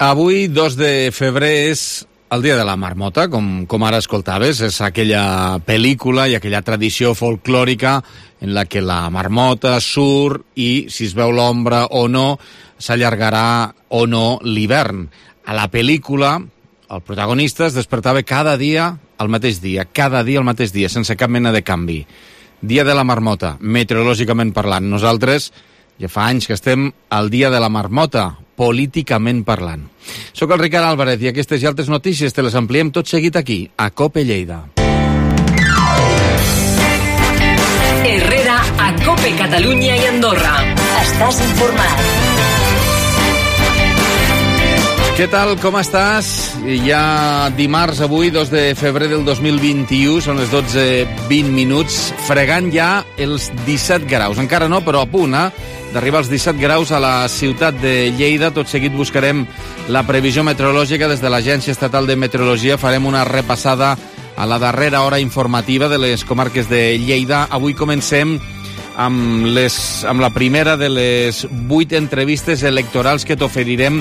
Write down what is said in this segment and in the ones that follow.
Avui, 2 de febrer, és el dia de la marmota, com ara escoltaves. És aquella pel·lícula i aquella tradició folclòrica en la que la marmota surt i, si es veu l'ombra o no, s'allargarà o no l'hivern. A la pel·lícula, el protagonista es despertava cada dia al mateix dia, sense cap mena de canvi. Dia de la marmota, meteorològicament parlant. Nosaltres ja fa anys que estem al dia de la marmota, políticament parlant. Soc el Ricard Álvarez i aquestes i altres notícies te les ampliem tot seguit aquí, a COPE Lleida. Herrera, a COPE Catalunya i Andorra. Estàs informat. Què tal, com estàs? Ja dimarts, avui, 2 de febrer del 2021, són les 12:20, fregant ja els 17 graus. Encara no, però a punt, d'arribar als 17 graus a la ciutat de Lleida. Tot seguit buscarem la previsió meteorològica des de l'Agència Estatal de Meteorologia. Farem una repassada a la darrera hora informativa de les comarques de Lleida. Avui comencem amb la primera de les 8 entrevistes electorals que t'oferirem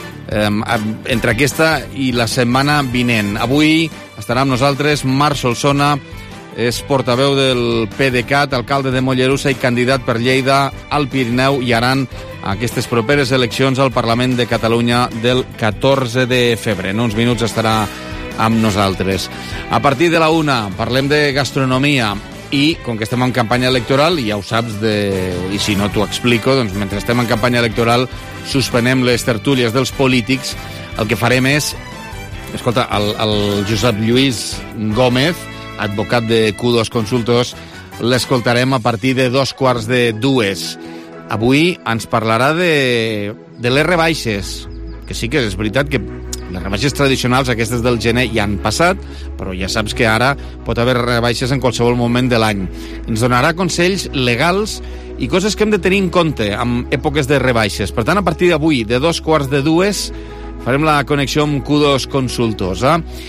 entre aquesta i la setmana vinent. Avui estarà amb nosaltres Marc Solsona, és portaveu del PDeCAT, alcalde de Mollerussa i candidat per Lleida, al Pirineu i Aran a aquestes properes eleccions al Parlament de Catalunya del 14 de febrer. En uns minuts estarà amb nosaltres. A partir de la 1 parlem de gastronomia i, com que estem en campanya electoral, i ja ho saps, i si no t'ho explico, doncs mentre estem en campanya electoral suspenem les tertúlies dels polítics. El que farem és, escolta, el Josep Lluís Gómez, advocat de Q2 Consultors, l'escoltarem a partir de 2:15. Avui ens parlarà de les rebaixes, que sí que és veritat que les rebaixes tradicionals, aquestes del gener, ja han passat, però ja saps que ara pot haver rebaixes en qualsevol moment de l'any. Ens donarà consells legals i coses que hem de tenir en compte en èpoques de rebaixes. Per tant, a partir d'avui, de 2:15, farem la connexió amb Q2 Consultors.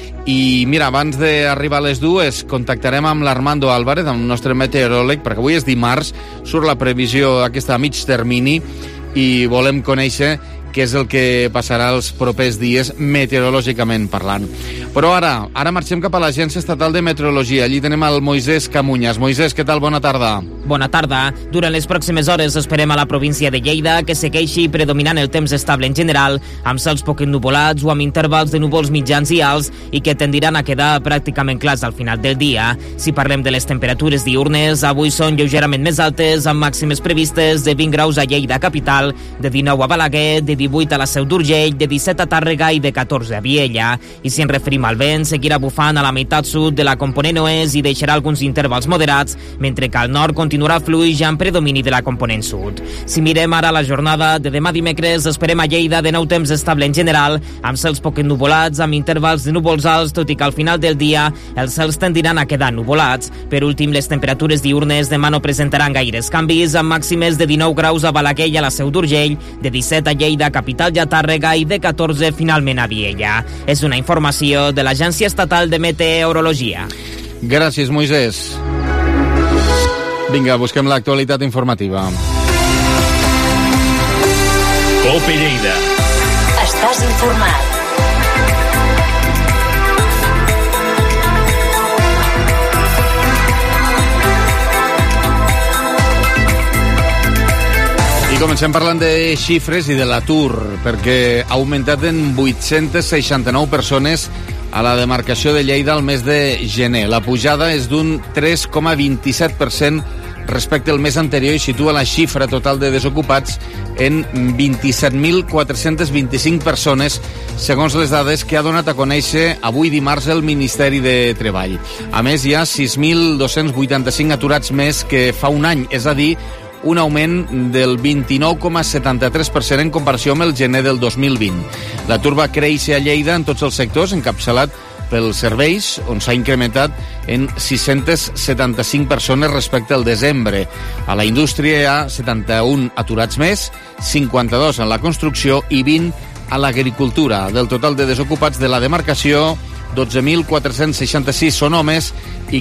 I mira, abans d'arribar a les 2 contactarem amb l'Armando Álvarez, amb el nostre meteoròleg, perquè avui és dimarts, surt la previsió aquesta a mig termini i volem conèixer què és el que passarà els propers dies meteorològicament parlant. Però ara marxem cap a l'Agència Estatal de Meteorologia. Allí tenem el Moisès Camunyas. Moisès, què tal? Bona tarda. Bona tarda. Durant les pròximes hores esperem a la província de Lleida que segueixi predominant el temps estable en general, amb cels poc ennuvolats o amb intervals de núvols mitjans i alts i que tendiran a quedar pràcticament clars al final del dia. Si parlem de les temperatures diürnes, avui són lleugerament més altes, amb màximes previstes de 20 graus a Lleida capital, de 19 a Balaguer, de 18 a la Seu d'Urgell, de 17 a Tàrrega i de 14 a Viella. I si ens referim al vent, seguirà bufant a la meitat sud de la component oest i deixarà alguns intervals moderats, mentre que al nord continuarà fluix amb predomini de la component sud. Si mirem ara la jornada de demà dimecres, esperem a Lleida de nou temps estable en general, amb cels poc ennuvolats, amb intervals de núvols alts, tot i que al final del dia els cels tendiran a quedar nuvolats. Per últim, les temperatures diürnes demà no presentaran gaires canvis, amb màximes de 19 graus a Balaguer i a la Seu d'Urgell, de 17 a Lleida capital i a Tàrrega i de 14 finalment a Viella. És una informació de l'Agència Estatal de Meteorologia. Gràcies, Moisès. Vinga, busquem l'actualitat informativa. COPE Lleida. Estàs informat. I comencem parlant de xifres i de l'atur, perquè ha augmentat en 869 persones a la demarcació de Lleida al mes de gener. La pujada és d'un 3,27% respecte al mes anterior i situa la xifra total de desocupats en 27.425 persones, segons les dades que ha donat a conèixer avui dimarts el Ministeri de Treball. A més, hi ha 6.285 aturats més que fa un any, és a dir, un augment del 29,73% en comparació amb el gener del 2020. L'atur va créixer a Lleida en tots els sectors, encapçalat pels serveis, on s'ha incrementat en 675 persones respecte al desembre. A la indústria hi ha 71 aturats més, 52 en la construcció i 20 a l'agricultura. Del total de desocupats de la demarcació, 12.466 són homes i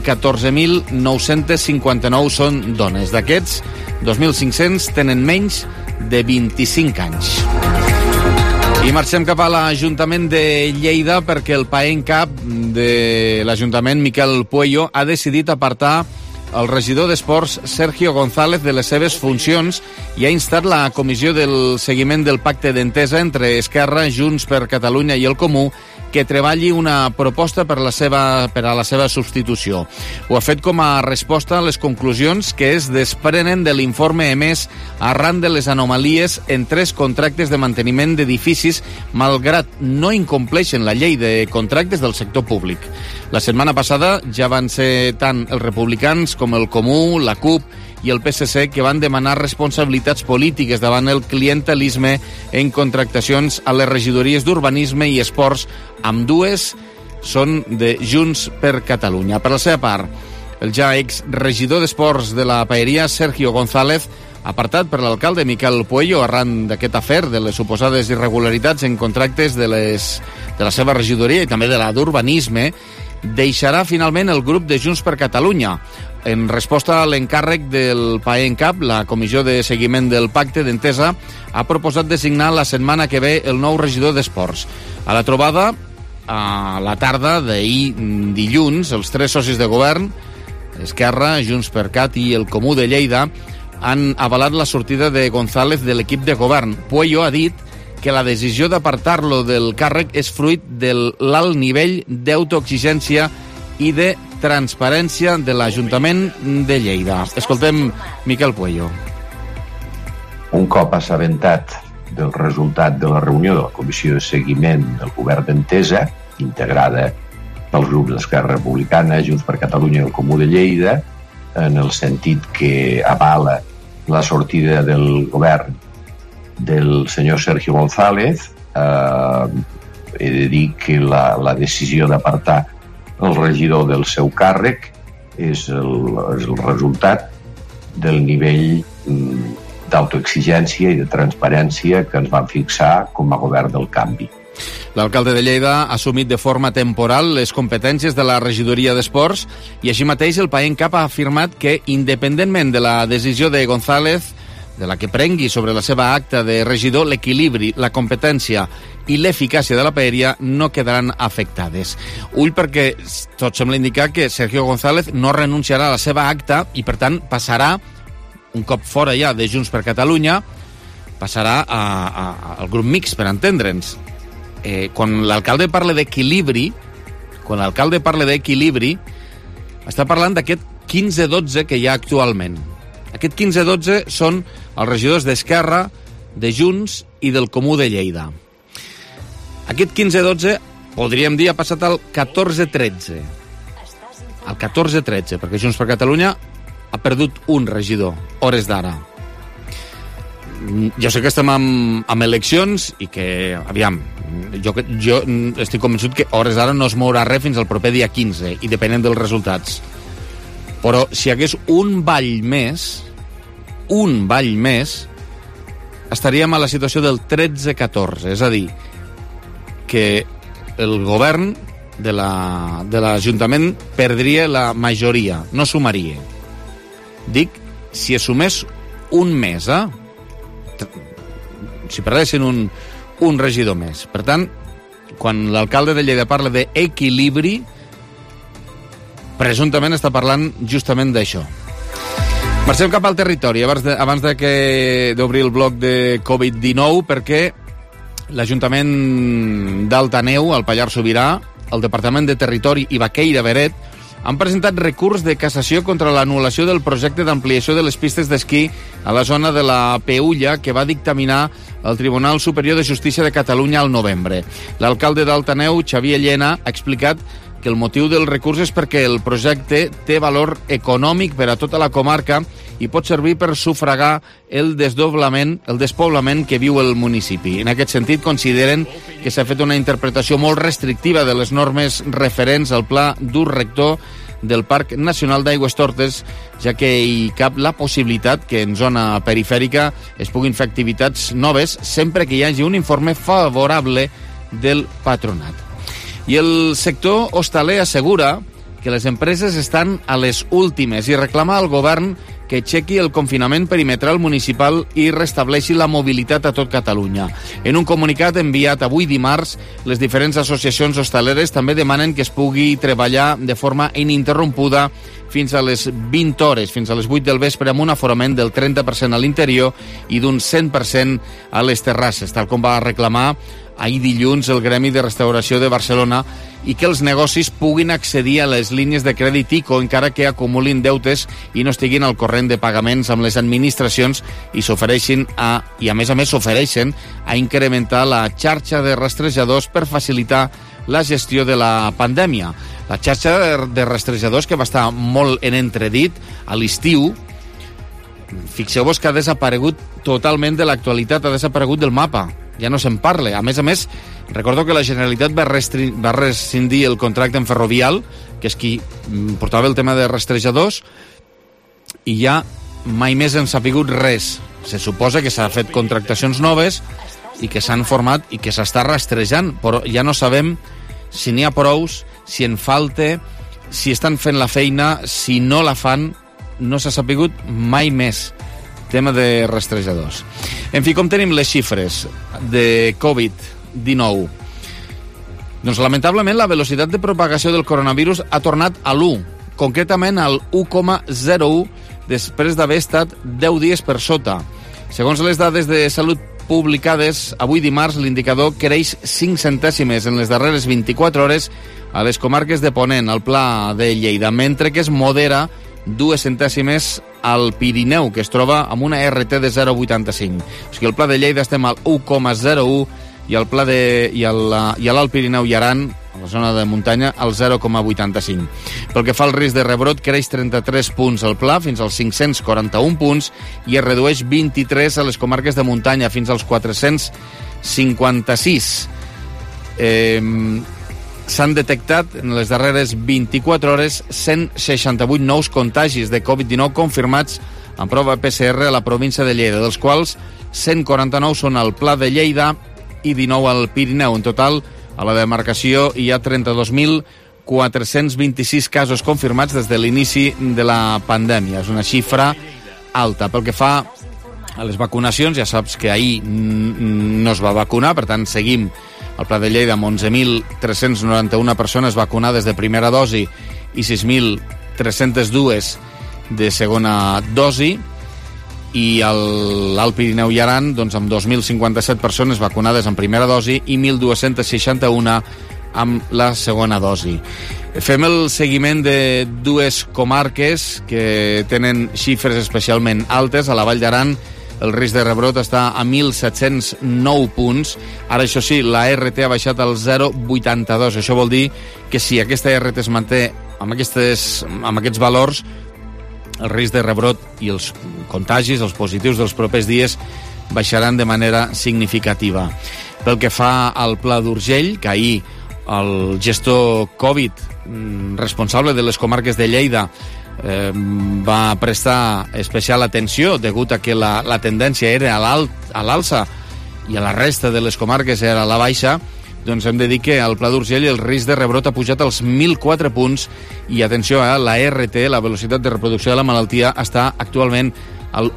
14.959 són dones. D'aquests, 2.500 tenen menys de 25 anys. I marxem cap a l'Ajuntament de Lleida perquè el PAENCAP de l'Ajuntament, Miquel Pueyo, ha decidit apartar el regidor d'Esports Sergio González de les seves funcions i ha instat la comissió del seguiment del pacte d'entesa entre Esquerra, Junts per Catalunya i el Comú que treballi una proposta per a la seva substitució. Ho ha fet com a resposta a les conclusions que es desprenen de l'informe emès arran de les anomalies en 3 contractes de manteniment d'edificis, malgrat no incompleixen la llei de contractes del sector públic. La setmana passada ja van ser tant els republicans com el Comú, la CUP i el PSC que van demanar responsabilitats polítiques davant el clientelisme en contractacions a les regidories d'Urbanisme i Esports. Ambdues són de Junts per Catalunya. Per la seva part, el ja exregidor d'Esports de la Paeria, Sergio González, apartat per l'alcalde Miquel Pueyo arran d'aquest afer de les suposades irregularitats en contractes de la seva regidoria i també de la d'Urbanisme, deixarà finalment el grup de Junts per Catalunya. En resposta a l'encàrrec del PAENCAP, la Comissió de Seguiment del Pacte d'Entesa ha proposat designar la setmana que ve el nou regidor d'Esports. A la trobada, a la tarda d'ahir dilluns, els 3 socis de govern, Esquerra, Junts per Cat i el Comú de Lleida, han avalat la sortida de González de l'equip de govern. Pueyo ha dit que la decisió d'apartar-lo del càrrec és fruit de l'alt nivell d'autoexigència i de transparència de l'Ajuntament de Lleida. Escoltem Miquel Pueyo. Un cop assabentat del resultat de la reunió de la Comissió de Seguiment del Govern d'Entesa, integrada pels grups d'Esquerra Republicana, Junts per Catalunya i el Comú de Lleida, en el sentit que avala la sortida del govern del senyor Sergio González, he de dir que la decisió d'apartar el regidor del seu càrrec és el resultat del nivell d'autoexigència i de transparència que ens van fixar com a govern del canvi. L'alcalde de Lleida ha assumit de forma temporal les competències de la regidoria d'Esports i així mateix el PAENCAP ha afirmat que, independentment de la decisió de González, de la que prengui sobre la seva acta de regidor, l'equilibri, la competència i l'eficàcia de la Paeria no quedaran afectades. Ull perquè tot sembla indicar que Sergio González no renunciarà a la seva acta i, per tant, passarà, un cop fora ja de Junts per Catalunya, passarà al grup mixt, per entendre'ns. Quan l'alcalde parla d'equilibri, està parlant d'aquest 15-12 que hi ha actualment. Aquest 15-12 són els regidors d'Esquerra, de Junts i del Comú de Lleida. Aquest 15-12, podríem dir, ha passat al 14-13. Al 14-13, perquè Junts per Catalunya ha perdut un regidor, hores d'ara. Jo sé que estem amb eleccions i que, aviam, jo estic convençut que hores d'ara no es mourà res fins al proper dia 15, i depenent dels resultats. Però si hi hagués un ball més, estaríem a la situació del 13-14, és a dir, que el govern de l'Ajuntament perdria la majoria, no sumaria. Dic, si assumés un mes, si perdessin un regidor més. Per tant, quan l'alcalde de Lleida parla d'equilibri, presumptament està parlant justament d'això. Marxem cap al territori, abans d'obrir el bloc de Covid-19, perquè l'Ajuntament d'Altaneu, al Pallars Sobirà, el Departament de Territori i Baqueira Beret han presentat recurs de cassació contra l'anul·lació del projecte d'ampliació de les pistes d'esquí a la zona de la Peulla que va dictaminar el Tribunal Superior de Justícia de Catalunya al novembre. L'alcalde d'Altaneu, Xavier Llena, ha explicat que el motiu del recurs és perquè el projecte té valor econòmic per a tota la comarca i pot servir per sufragar el despoblament que viu el municipi. En aquest sentit, consideren que s'ha fet una interpretació molt restrictiva de les normes referents al pla d'ús rector del Parc Nacional d'Aigües Tortes, ja que hi cap la possibilitat que en zona perifèrica es puguin fer activitats noves sempre que hi hagi un informe favorable del patronat. I el sector hostaler assegura que les empreses estan a les últimes i reclama al govern que aixequi el confinament perimetral municipal i restableixi la mobilitat a tot Catalunya. En un comunicat enviat avui dimarts, les diferents associacions hostaleres també demanen que es pugui treballar de forma ininterrompuda fins a les 20 hores, fins a les 8 del vespre, amb un aforament del 30% a l'interior i d'un 100% a les terrasses, tal com va reclamar ahir dilluns el Gremi de Restauració de Barcelona, i que els negocis puguin accedir a les línies de crèdit ICO encara que acumulin deutes i no estiguin al corrent de pagaments amb les administracions i s'ofereixen i a més s'ofereixen a incrementar la xarxa de rastrejadors per facilitar la gestió de la pandèmia. La xarxa de rastrejadors que va estar molt en entredit a l'estiu, fixeu-vos que ha desaparegut totalment de l'actualitat, ha desaparegut del mapa. Ja no se'n parla. A més, recordo que la Generalitat va rescindir el contracte amb Ferrovial, que és qui portava el tema de rastrejadors, i ja mai més hem sapigut res. Se suposa que s'ha fet contractacions noves i que s'han format i que s'està rastrejant, però ja no sabem si n'hi ha prous, si en falta, si estan fent la feina, si no la fan, no s'ha sapigut mai més. Tema de rastrejadors. En fi, com tenim les xifres de Covid-19? Doncs, lamentablement, la velocitat de propagació del coronavirus ha tornat a l'1, concretament al 1,01, després d'haver estat 10 dies per sota. Segons les dades de salut publicades avui dimarts, l'indicador creix 5 centèsimes en les darreres 24 hores a les comarques de Ponent, al Pla de Lleida, mentre que es modera 2 centèsimes al Pirineu, que es troba amb una RT de 0,85. O sigui, al Pla de Lleida estem al 1,01 i al Pla i a l'Alt Pirineu i Aran, a la zona de muntanya, al 0,85. Pel que fa al risc de rebrot, creix 33 punts al Pla, fins als 541 punts, i es redueix 23 a les comarques de muntanya, fins als 456. S'han detectat en les darreres 24 hores 168 nous contagis de Covid-19 confirmats en prova PCR a la província de Lleida, dels quals 149 són al Pla de Lleida i 19 al Pirineu. En total, a la demarcació hi ha 32.426 casos confirmats des de l'inici de la pandèmia. És una xifra alta. Pel que fa a les vacunacions, ja saps que ahir no es va vacunar, per tant seguim al Pla de Lleida amb 11.391 persones vacunades de primera dosi i 6.302 de segona dosi, i l'Alt Pirineu i Aran doncs, amb 2.057 persones vacunades en primera dosi i 1.261 amb la segona dosi. Fem el seguiment de dues comarques que tenen xifres especialment altes. A la Vall d'Aran el risc de rebrot està a 1.709 punts. Ara, això sí, la RT ha baixat al 0,82. Això vol dir que si aquesta RT es manté amb aquests valors, el risc de rebrot i els contagis, els positius dels propers dies, baixaran de manera significativa. Pel que fa al Pla d'Urgell, que ahir el gestor Covid responsable de les comarques de Lleida va prestar especial atenció degut a que la tendència era a l'alça i a la resta de les comarques era a la baixa, doncs hem de dir que al Pla d'Urgell el risc de rebrot ha pujat als 1.004 punts i, atenció, la RT, la velocitat de reproducció de la malaltia, està actualment al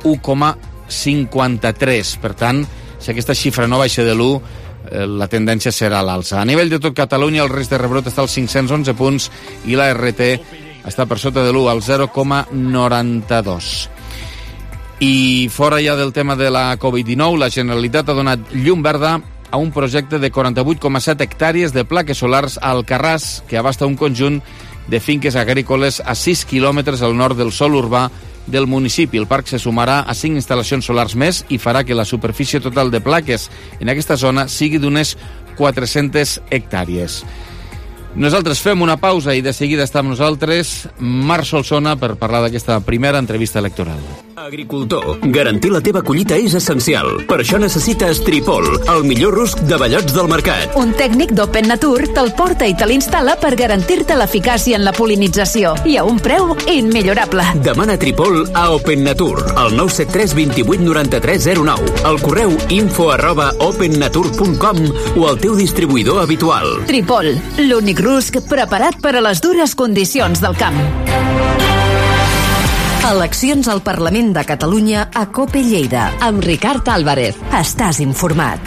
1,53. Per tant, si aquesta xifra no baixa de l'1, la tendència serà a l'alça. A nivell de tot Catalunya, el risc de rebrot està als 511 punts i la RT està per sota de l'1, al 0,92. I fora ja del tema de la Covid-19, la Generalitat ha donat llum verda a un projecte de 48,7 hectàrees de plaques solars a Alcarràs, que abasta un conjunt de finques agrícoles a 6 quilòmetres al nord del sòl urbà del municipi. El parc se sumarà a 5 instal·lacions solars més i farà que la superfície total de plaques en aquesta zona sigui d'unes 400 hectàrees. Nosaltres fem una pausa i de seguida està amb nosaltres Marc Solsona per parlar d'aquesta primera entrevista electoral. Agricultor, garantir la teva collita és essencial. Per això necessites Tripol, el millor rusc de bellots del mercat. Un tècnic d'Open Nature te'l porta i te l'instal·la per garantir-te l'eficàcia en la polinització i a un preu immillorable. Demana Tripol a Open Nature, al 973 28 93 09, al correu info@opennature.com o al teu distribuïdor habitual. Tripol, l'únic rusc preparat per a les dures condicions del camp. Eleccions al Parlament de Catalunya a COPE Lleida. Amb Ricard Álvarez. Estàs informat.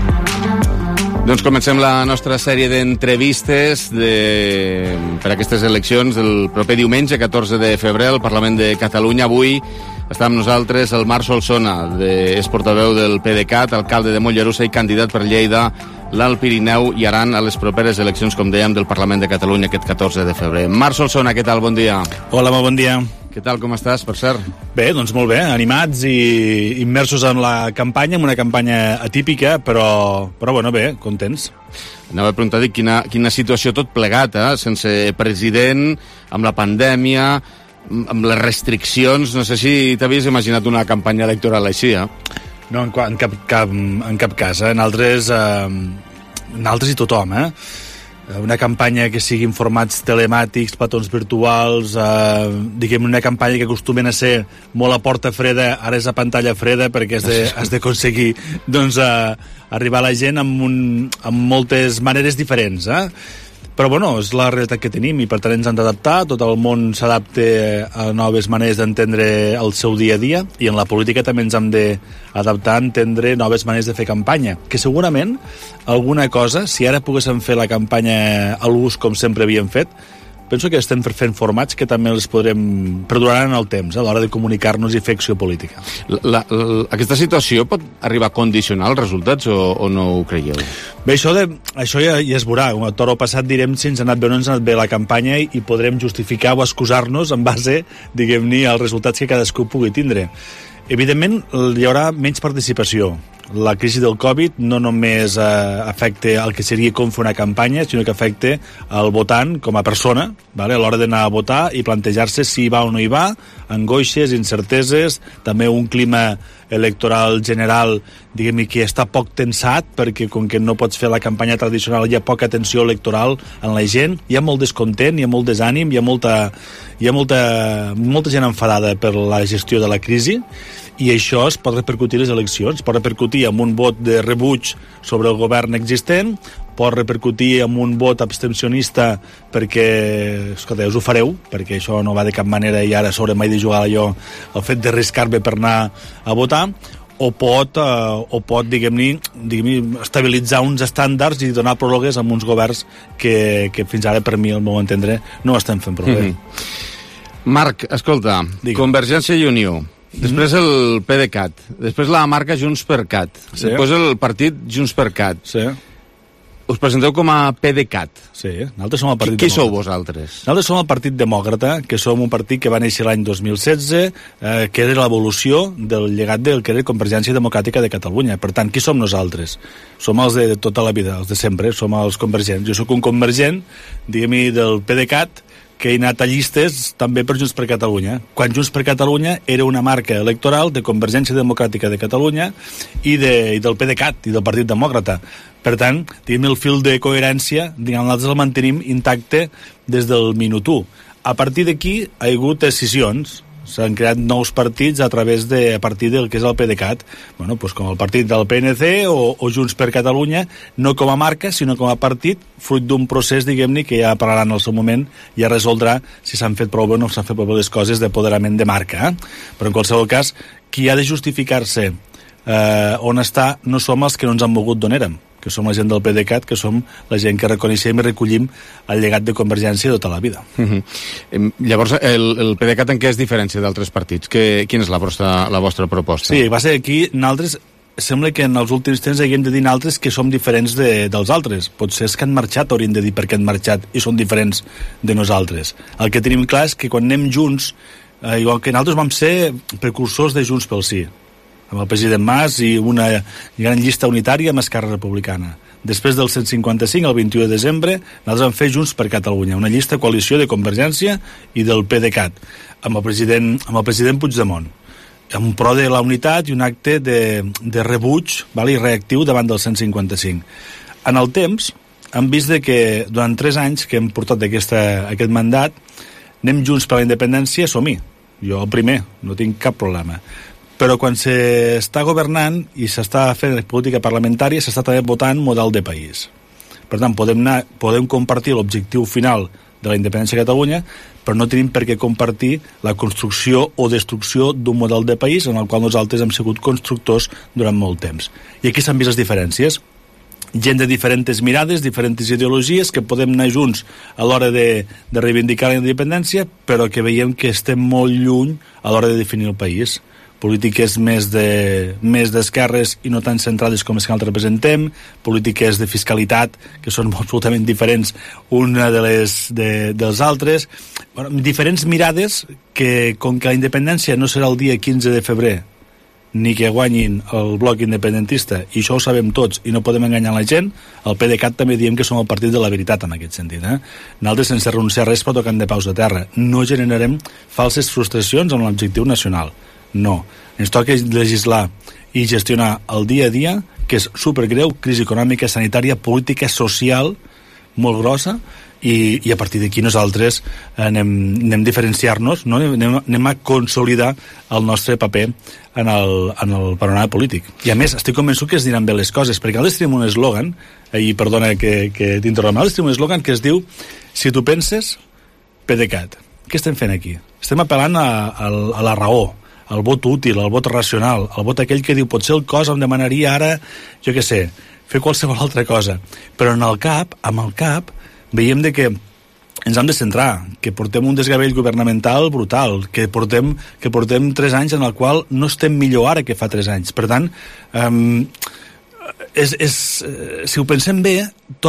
Doncs comencem la nostra sèrie d'entrevistes per aquestes eleccions del proper diumenge, 14 de febrer, al Parlament de Catalunya. Avui està amb nosaltres el Marc Solsona, és portaveu del PDeCAT, alcalde de Mollerussa i candidat per Lleida, l'Alt Pirineu i Aran a les properes eleccions, com dèiem, del Parlament de Catalunya aquest 14 de febrer. Marc Solsona, què tal? Bon dia. Hola, molt bon dia. Què tal, com estàs, per cert? Bé, doncs molt bé, animats i immersos en la campanya, en una campanya atípica, però bueno, bé, contents. Anava a preguntar quina situació tot plegat, sense president, amb la pandèmia, amb les restriccions. No sé si t'havies imaginat una campanya electoral així, No, en cap cas. Nosaltres i tothom, una campanya que sigui en formats telemàtics, platons virtuals, diguem una campanya que acostumen a ser molt a porta freda, ara és a pantalla freda, perquè has d'aconseguir arribar a la gent amb moltes maneres diferents, Però, bueno, és la realitat que tenim i, per tant, ens han d'adaptar. Tot el món s'adapta a noves maneres d'entendre el seu dia a dia i en la política també ens hem d'adaptar a entendre noves maneres de fer campanya. Que segurament alguna cosa, si ara poguéssim fer la campanya a l'ús com sempre havíem fet, penso que estem fent formats que també els perduraran en el temps, a l'hora de comunicar-nos i fer acció política. Aquesta situació pot arribar a condicionar els resultats o no ho creieu? Bé, això ja es veurà. A toro passat direm si ens ha anat bé o no ens ha anat bé la campanya i podrem justificar o excusar-nos en base, diguem-ne, als resultats que cadascú pugui tindre. Evidentment, hi haurà menys participació. La crisi del Covid no només afecta el que seria com fer una campanya, sinó que afecta el votant com a persona, a l'hora d'anar a votar i plantejar-se si hi va o no hi va, angoixes, incerteses, també un clima electoral general, diguem-ne, que està poc tensat, perquè com que no pots fer la campanya tradicional hi ha poca tensió electoral en la gent, hi ha molt descontent, hi ha molt desànim, hi ha molta gent enfadada per la gestió de la crisi, i això es pot repercutir a les eleccions, pot repercutir en un vot de rebuig sobre el govern existent, pot repercutir en un vot abstencionista perquè, escolta, us ho fareu, perquè això no va de cap manera i ara sobre mai de jugar allò, el fet d'arriscar-me per anar a votar, o pot diguem-ne, estabilitzar uns estàndards i donar pròrrogues amb uns governs que fins ara, per mi, al meu entendre, no estem fent prou bé. Marc, escolta, Convergència i Unió, després el PDeCAT, després la marca Junts per Cat, després el partit Junts per Cat. Sí. Us presenteu com a PDeCAT. Sí, nosaltres som el Partit Demòcrata. Qui sou vosaltres? Nosaltres som el Partit Demòcrata, que som un partit que va néixer l'any 2016, que era l'evolució del llegat del que era Convergència Democràtica de Catalunya. Per tant, qui som nosaltres? Som els de tota la vida, els de sempre, som els convergents. Jo sóc un convergent, diguem-hi, del PDeCAT, que he anat a llistes també per Junts per Catalunya. Quan Junts per Catalunya era una marca electoral de Convergència Democràtica de Catalunya i del PDeCAT i del Partit Demòcrata. Per tant, diguem, el fil de coherència, nosaltres el mantenim intacte des del minut 1. A partir d'aquí ha hagut decisions. S'han creat nous partits a partir del que és el PDeCAT, com el partit del PNC o Junts per Catalunya, no com a marca, sinó com a partit, fruit d'un procés, diguem-ne, que ja parlaran en el seu moment, ja resoldrà si s'han fet prou bé o no s'han fet prou bé les coses d'apoderament de marca. Però en qualsevol cas, qui ha de justificar-se on està no som els que no ens han mogut d'on érem, que som la gent del PDeCAT, que som la gent que reconeixem i recollim el llegat de Convergència tota la vida. Llavors, el PDeCAT en què es diferència d'altres partits? Quina és la vostra proposta? Sí, va ser aquí, nosaltres sembla que en els últims temps haguem de dir nosaltres que som diferents dels altres. Potser és que han marxat, hauríem de dir per què han marxat i són diferents de nosaltres. El que tenim clar és que quan anem junts, igual que nosaltres vam ser precursors de Junts pel Sí, amb el president Mas i una gran llista unitària amb Esquerra Republicana. Després del 155, el 21 de desembre, nosaltres vam fer Junts per Catalunya, una llista coalició de Convergència i del PDeCAT, amb el president Puigdemont, amb un pro de la unitat i un acte de rebuig i reactiu davant del 155. En el temps, hem vist que durant 3 anys que hem portat aquest mandat, anem Junts per la Independència, som-hi. Jo el primer, no tinc cap problema. Però quan s'està governant i s'està fent política parlamentària, s'està també votant model de país. Per tant, podem compartir l'objectiu final de la independència de Catalunya, però no tenim per què compartir la construcció o destrucció d'un model de país en el qual nosaltres hem sigut constructors durant molt temps. I aquí s'han vist les diferències. Gent de diferents mirades, diferents ideologies, que podem anar junts a l'hora de reivindicar la independència, però que veiem que estem molt lluny a l'hora de definir el país. Polítiques més d'esquerres i no tan centrades com les que nosaltres representem, polítiques de fiscalitat que són absolutament diferents una dels altres, diferents mirades que, com que la independència no serà el dia 15 de febrer, ni que guanyin el bloc independentista, i això ho sabem tots i no podem enganyar la gent, el PDeCAT també diem que som el partit de la veritat en aquest sentit. Nosaltres, sense renunciar a res, però tocant de paus a terra. No generarem falses frustracions amb l'objectiu nacional. No. Ens toca legislar i gestionar el dia a dia, que és supergreu, crisi econòmica, sanitària, política, social, molt grossa, i a partir d'aquí nosaltres anem a diferenciar-nos, no? anem a consolidar el nostre paper en el panorama polític. I a més, estic convençut que es diran bé les coses, perquè nosaltres tenim un eslògan, i perdona que t'interrompi, nosaltres tenim un eslògan que es diu si tu penses, PDeCAT. Què estem fent aquí? Estem apel·lant a la raó, al vot útil, al vot racional, al vot aquell que diu potser el cos em demanaria ara, jo què sé, fer qualsevol altra cosa. Però amb el cap, veiem de que ens hem de centrar, que portem un desgavell governamental brutal, que portem 3 anys en el qual no estem millor ara que fa 3 anys. Per tant, si ho pensem bé,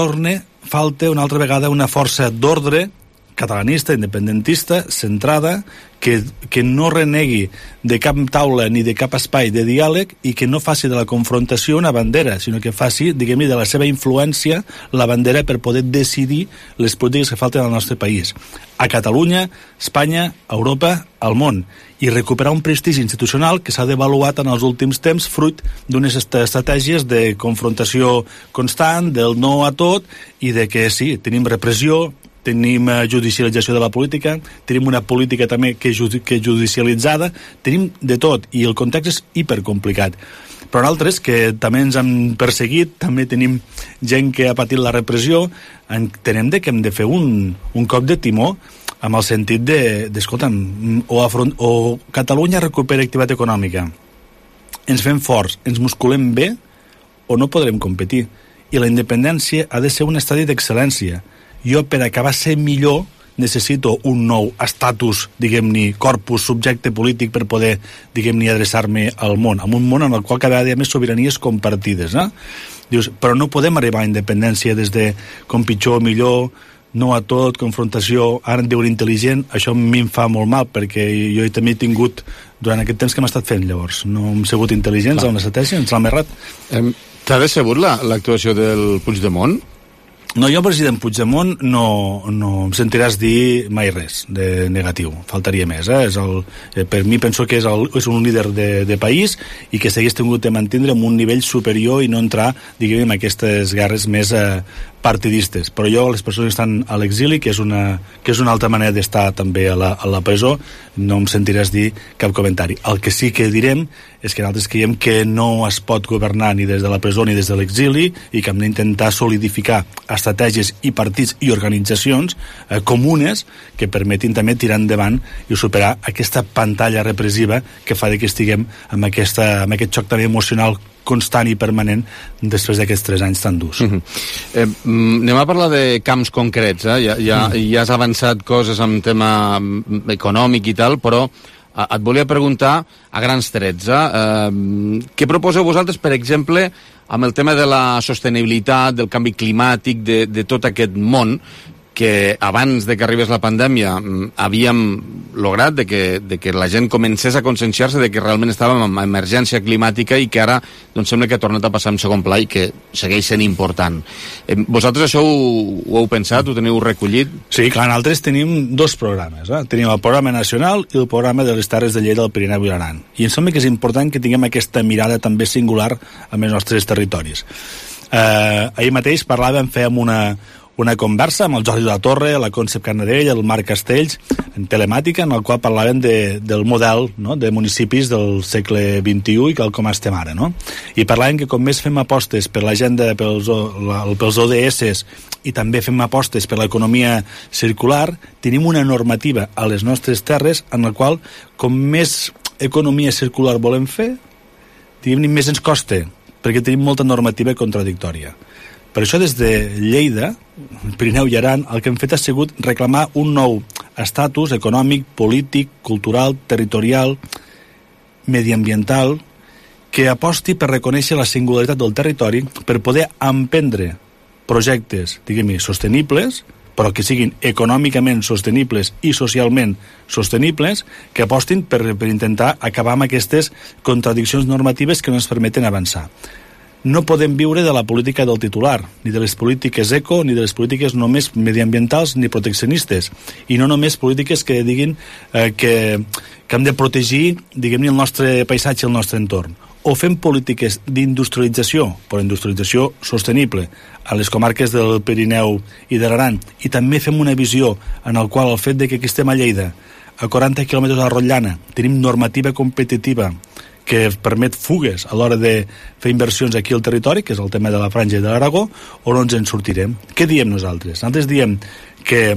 falta una altra vegada una força d'ordre catalanista, independentista, centrada, que no renegui de cap taula ni de cap espai de diàleg i que no faci de la confrontació una bandera, sinó que faci, diguem-ne, de la seva influència la bandera per poder decidir les polítiques que falten al nostre país. A Catalunya, Espanya, Europa, al món. I recuperar un prestigi institucional que s'ha devaluat en els últims temps fruit d'unes estratègies de confrontació constant, del no a tot, i de que sí, tenim repressió, tenim judicialització de la política, tenim una política també que judicialitzada, tenim de tot, i el context és hipercomplicat. Però nosaltres, que també ens han perseguit, també tenim gent que ha patit la repressió, entenem que hem de fer un cop de timó amb el sentit escolta'm, o Catalunya recupera activitat econòmica, ens fem forts, ens musculem bé, o no podrem competir. I la independència ha de ser un estadi d'excel·lència. Jo, per acabar sent millor, necessito un nou estatus, diguem-ne, corpus, subjecte polític per poder, diguem-ne, adreçar-me al món, amb un món en el qual cada vegada hi ha més sobiranies compartides, no? Dius, però no podem arribar a independència des de com pitjor o millor, no a tot, confrontació, ara en diuen intel·ligent, això a mi em fa molt mal, perquè jo també he tingut, durant aquest temps que hem estat fent, llavors, no hem sigut intel·ligents, on l'estratègia, ens l'hem errat. T'ha decebut l'actuació del Puigdemont? No, jo, president Puigdemont, no em sentiràs dir mai res de negatiu, faltaria més. Per mi penso que és un líder de país i que s'hagués tingut de mantindre en un nivell superior i no entrar, diguem, en aquestes guerres més partidistes. Però jo, les persones que estan a l'exili, que és una altra manera d'estar també a la presó, no em sentiràs dir cap comentari. El que sí que direm és que nosaltres creiem que no es pot governar ni des de la presó ni des de l'exili i que hem d'intentar solidificar estratègies i partits i organitzacions comunes que permetin també tirar endavant i superar aquesta pantalla repressiva que fa que estiguem amb aquest xoc també emocional constant i permanent després d'aquests 3 anys tan durs. Anem a parlar de camps concrets. Ja has avançat coses en tema econòmic i tal, però et volia preguntar a grans trets. Què proposeu vosaltres, per exemple, amb el tema de la sostenibilitat, del canvi climàtic, de tot aquest món, que abans de que arribés la pandèmia havíem lograt de que la gent comencés a conscienciar-se de que realment estàvem en emergència climàtica i que ara doncs, sembla que ha tornat a passar en segon pla i que segueix sent important. Vosaltres això ho heu pensat, ho teniu recollit? Sí, clar, nosaltres tenim 2 programes. Tenim el programa nacional i el programa de les Terres de Lleida del Pirineu i l'Aran. I em sembla que és important que tinguem aquesta mirada també singular amb els nostres territoris. Ahir mateix fèiem una conversa amb el Jordi de la Torre, la Concep Canadell, el Marc Castells, en telemàtica, en el qual parlaven del model, no?, de municipis del segle XXI i com estem ara, no? I parlaven que com més fem apostes per l'agenda, pels ODS, i també fem apostes per l'economia circular, tenim una normativa a les nostres terres en la qual, com més economia circular volem fer, diguem-ne, més ens costa, perquè tenim molta normativa contradictòria. Per això, des de Lleida, Pirineu i Aran, el que hem fet ha sigut reclamar un nou estatus econòmic, polític, cultural, territorial, mediambiental, que aposti per reconèixer la singularitat del territori, per poder emprendre projectes, diguem-ne, sostenibles, però que siguin econòmicament sostenibles i socialment sostenibles, que apostin per intentar acabar amb aquestes contradiccions normatives que no ens permeten avançar. No podem viure de la política del titular, ni de les polítiques eco, ni de les polítiques només mediambientals ni proteccionistes, i no només polítiques que diguin que hem de protegir, diguem-ne, el nostre paisatge, el nostre entorn. O fem polítiques d'industrialització, però industrialització sostenible, a les comarques del Pirineu i de l'Aran, i també fem una visió en el qual el fet de que aquí estem a Lleida, a 40 quilòmetres de la Rotllana, tenim normativa competitiva que permet fugues a l'hora de fer inversions aquí al territori, que és el tema de la Franja i de l'Aragó, o no ens en sortirem. Què diem nosaltres? Nosaltres diem que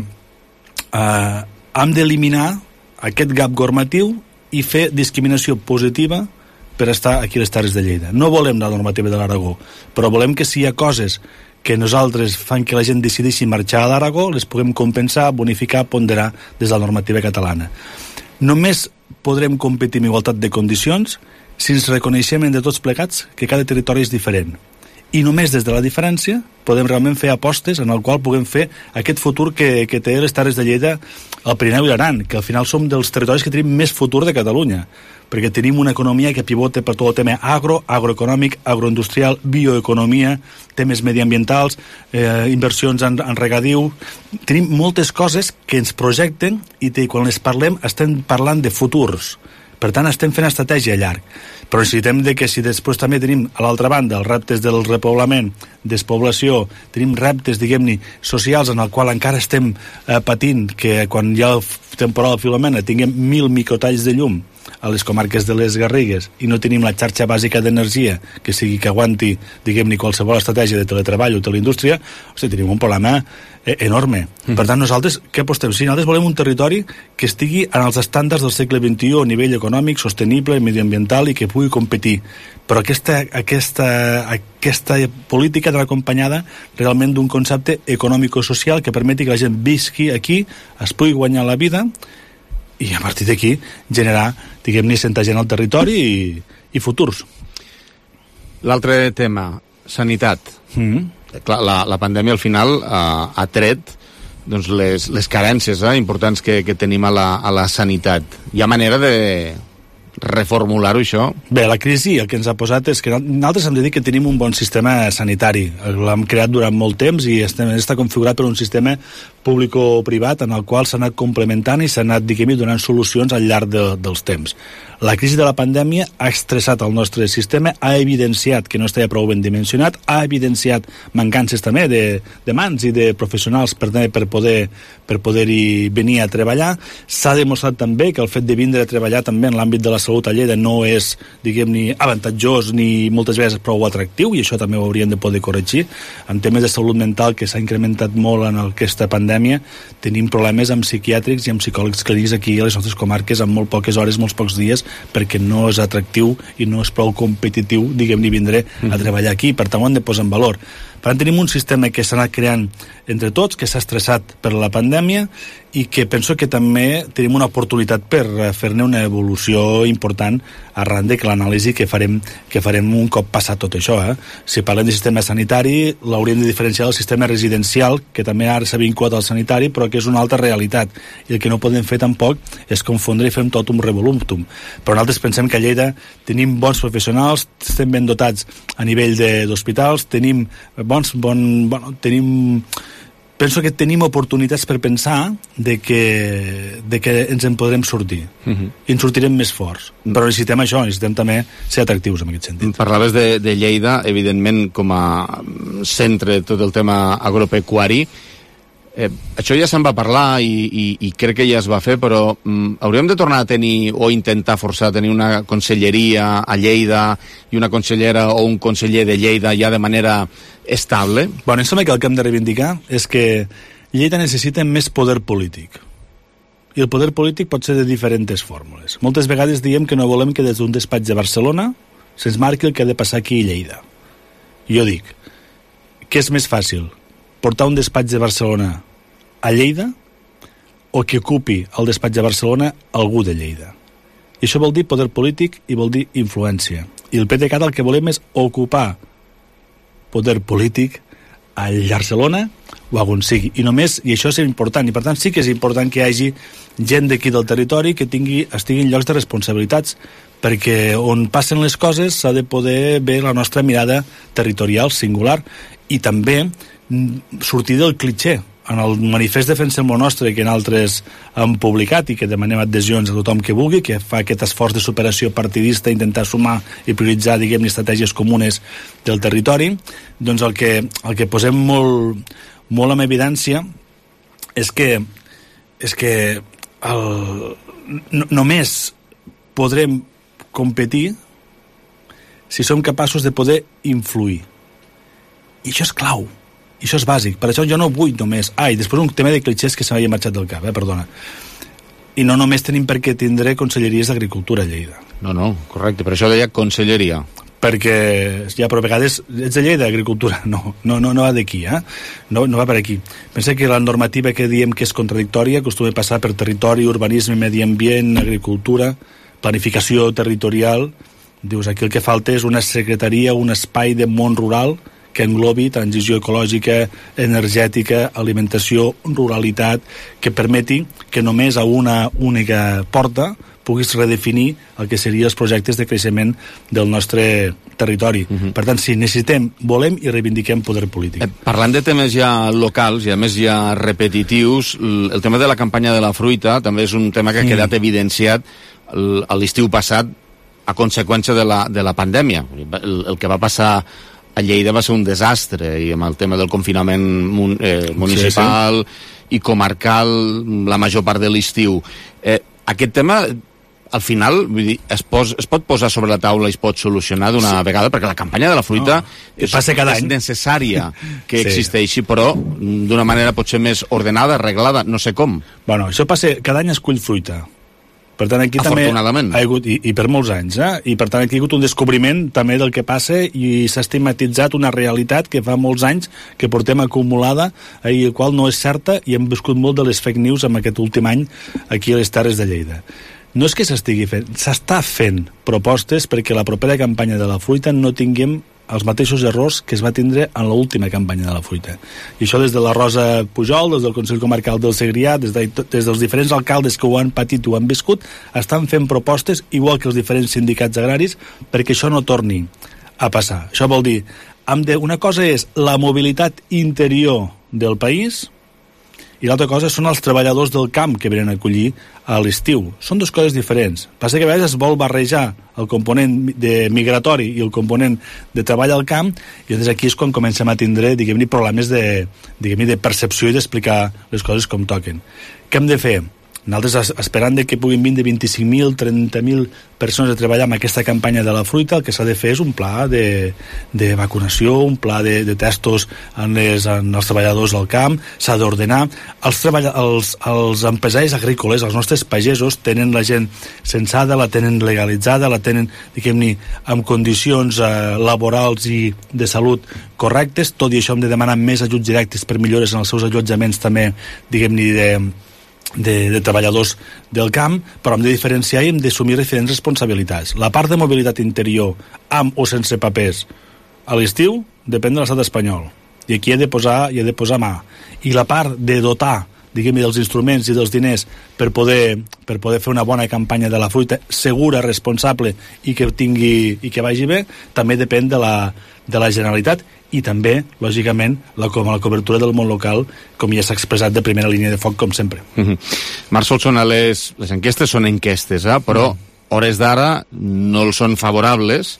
hem d'eliminar aquest gap normatiu i fer discriminació positiva per estar aquí a les Terres de Lleida. No volem la normativa de l'Aragó, però volem que si hi ha coses que nosaltres fan que la gent decideixi marxar a l'Aragó, les puguem compensar, bonificar, ponderar des de la normativa catalana. Només podrem competir en igualtat de condicions si ens reconeixem entre tots plegats que cada territori és diferent. I només des de la diferència podem realment fer apostes en el qual puguem fer aquest futur que té les Terres de Lleida, el Pirineu i l'Aran, que al final som dels territoris que tenim més futur de Catalunya, perquè tenim una economia que pivota per tot el tema agroeconòmic, agroindustrial, bioeconomia, temes mediambientals, inversions en regadiu. Tenim moltes coses que ens projecten i quan les parlem estem parlant de futurs. Per tant, estem fent estratègia a llarg. Però necessitem que si després també tenim a l'altra banda els reptes del repoblament, despoblació, tenim reptes, diguem-ne, socials en el qual encara estem patint que quan hi ha temporal de Filomena tinguem 1.000 microtalls de llum a les comarques de les Garrigues i no tenim la xarxa bàsica d'energia que aguanti, diguem-ne, qualsevol estratègia de teletreball o teleindústria, tenim un problema enorme. Per tant, nosaltres, què apostem? Sí, nosaltres volem un territori que estigui en els estàndards del segle XXI a nivell econòmic, sostenible, mediambiental i que pugui competir. Però aquesta política ha d'anar acompanyada realment d'un concepte econòmico-social que permeti que la gent visqui aquí, es pugui guanyar la vida i a partir d'aquí generar, diguem-ne, senta gent al territori i futurs. L'altre tema, sanitat. Clar, la pandèmia al final ha tret doncs, les carències importants que tenim a la sanitat. Hi ha manera de reformular-ho, això? Bé, la crisi el que ens ha posat és que nosaltres hem de dir que tenim un bon sistema sanitari. L'hem creat durant molt temps i està configurat per un sistema público-privat en el qual s'ha anat complementant i s'ha anat, diguem-ne, donant solucions al llarg dels temps. La crisi de la pandèmia ha estressat el nostre sistema, ha evidenciat que no estava prou ben dimensionat, ha evidenciat mancances també de mans i de professionals per poder-hi venir a treballar. S'ha demostrat també que el fet de vindre a treballar també en l'àmbit de la salut a Lleida no és, diguem-ne, avantatjós ni moltes vegades prou atractiu, i això també ho hauríem de poder corregir. En temes de salut mental, que s'ha incrementat molt en aquesta pandèmia, tenim problemes amb psiquiàtrics i amb psicòlegs clínics aquí a les nostres comarques amb molt poques hores, molts pocs dies, perquè no és atractiu i no és prou competitiu, diguem-ne, vindre a treballar aquí. Per tant, ho hem de posar en valor. Per tant, tenim un sistema que s'ha anat creant entre tots, que s'ha estressat per la pandèmia i que penso que també tenim una oportunitat per fer-ne una evolució important arran de que l'anàlisi que farem un cop passat tot això. Si parlem de sistema sanitari, l'hauríem de diferenciar del sistema residencial, que també ara s'ha vinculat al sanitari, però que és una altra realitat. I el que no podem fer tampoc és confondre i fer tot un revolutum. Però nosaltres pensem que a Lleida tenim bons professionals, estem ben dotats a nivell d'hospitals, tenim penso que tenim oportunitats per pensar de que ens en podrem sortir i ens sortirem més forts, però necessitem això, necessitem també ser atractius en aquest sentit. Parlaves de Lleida, evidentment com a centre de tot el tema agropecuari. Això ja se'n va parlar i crec que ja es va fer, però hauríem de tornar a tenir o intentar forçar a tenir una conselleria a Lleida i una consellera o un conseller de Lleida ja de manera estable? Bueno, em sembla que el que hem de reivindicar és que Lleida necessita més poder polític. I el poder polític pot ser de diferents fórmules. Moltes vegades diem que no volem que des d'un despatx de Barcelona se'ns marqui el que ha de passar aquí a Lleida. Jo dic, què és més fàcil? Portar un despatx de Barcelona a Lleida o que ocupi el despatx de Barcelona algú de Lleida? I això vol dir poder polític i vol dir influència. I el PDeCAT el que volem és ocupar poder polític a Barcelona o a on sigui. I això és important. I per tant sí que és important que hi hagi gent d'aquí del territori que estigui en llocs de responsabilitats, perquè on passen les coses s'ha de poder veure la nostra mirada territorial singular i també sortir del clitxer. En el manifest Defensem lo Nostre, que en altres han publicat i que demanem adhesions a tothom que vulgui, que fa aquest esforç de superació partidista, intentar sumar i prioritzar, diguem-ne, estratègies comunes del territori, doncs el que posem molt en evidència és que només podrem competir si som capaços de poder influir. I això és clau. I això és bàsic. Per això jo no vull només... I després un tema de clitxers que se m'havia marxat del cap, perdona. I no només tenim per què tindre conselleries d'Agricultura a Lleida. No, correcte. Per això deia conselleria. Perquè, ja, però a vegades ets de Lleida, Agricultura. No va d'aquí, No va per aquí. Pensa que la normativa que diem que és contradictòria acostuma a passar per territori, urbanisme, medi ambient, agricultura, planificació territorial. Dius, aquí el que falta és una secretaria, un espai de món rural que englobi transició ecològica, energètica, alimentació, ruralitat, que permeti que només a una única porta puguis redefinir el que serien els projectes de creixement del nostre territori. Per tant, sí, volem i reivindiquem poder polític. Parlant de temes ja locals i a més ja repetitius, el tema de la campanya de la fruita també és un tema que ha quedat evidenciat a l'estiu passat a conseqüència de la pandèmia. El que va passar a Lleida va ser un desastre, i amb el tema del confinament municipal i comarcal la major part de l'estiu. Aquest tema, al final, vull dir, es pot posar sobre la taula i es pot solucionar d'una vegada, perquè la campanya de la fruita és necessària que existeixi, però d'una manera potser més ordenada, arreglada, no sé com. Bueno, això passa, cada any es cull fruita. Per tant, aquí també ha hagut, i per molts anys, i per tant aquí ha hagut un descobriment també del que passa i s'ha estigmatitzat una realitat que fa molts anys que portem acumulada i el qual no és certa, i hem viscut molt de les fake news en aquest últim any aquí a les Terres de Lleida. No és que s'estigui fent, s'està fent propostes perquè la propera campanya de la fruita no tinguem els mateixos errors que es va tindre en l'última campanya de la fruita. I això des de la Rosa Pujol, des del Consell Comarcal del Segrià, des dels diferents alcaldes que ho han patit i ho han viscut, estan fent propostes, igual que els diferents sindicats agraris, perquè això no torni a passar. Això vol dir, una cosa és la mobilitat interior del país i l'altra cosa són els treballadors del camp que venen a acollir a l'estiu. Són dues coses diferents. Passa que a vegades es vol barrejar el component de migratori i el component de treball al camp, i des d'aquí és quan comencem a tindre, diguem-ne, problemes de percepció i d'explicar les coses com toquen. Què hem de fer? Nosaltres, esperant que puguin vindre 25.000, 30.000 persones a treballar en aquesta campanya de la fruita, el que s'ha de fer és un pla de vacunació, un pla de testos en els treballadors del camp, s'ha d'ordenar. Els empresaris agrícoles, els nostres pagesos, tenen la gent censada, la tenen legalitzada, la tenen, diguem-ne, amb condicions laborals i de salut correctes. Tot i això hem de demanar més ajuts directes per millores en els seus allotjaments també, diguem-ne, de treballadors del camp, però hem de diferenciar i hem d'assumir diferents responsabilitats. La part de mobilitat interior, amb o sense papers, a l'estiu depèn de l'estat espanyol, i aquí he de posar mà. I la part de dotar, diguem-ne, dels instruments i dels diners per poder fer una bona campanya de la fruita segura, responsable i que vagi bé, també depèn de de la Generalitat i també, lògicament, la cobertura del món local, com ja s'ha expressat de primera línia de foc, com sempre. Marc Solsona, les enquestes són enquestes, però hores d'ara no els són favorables.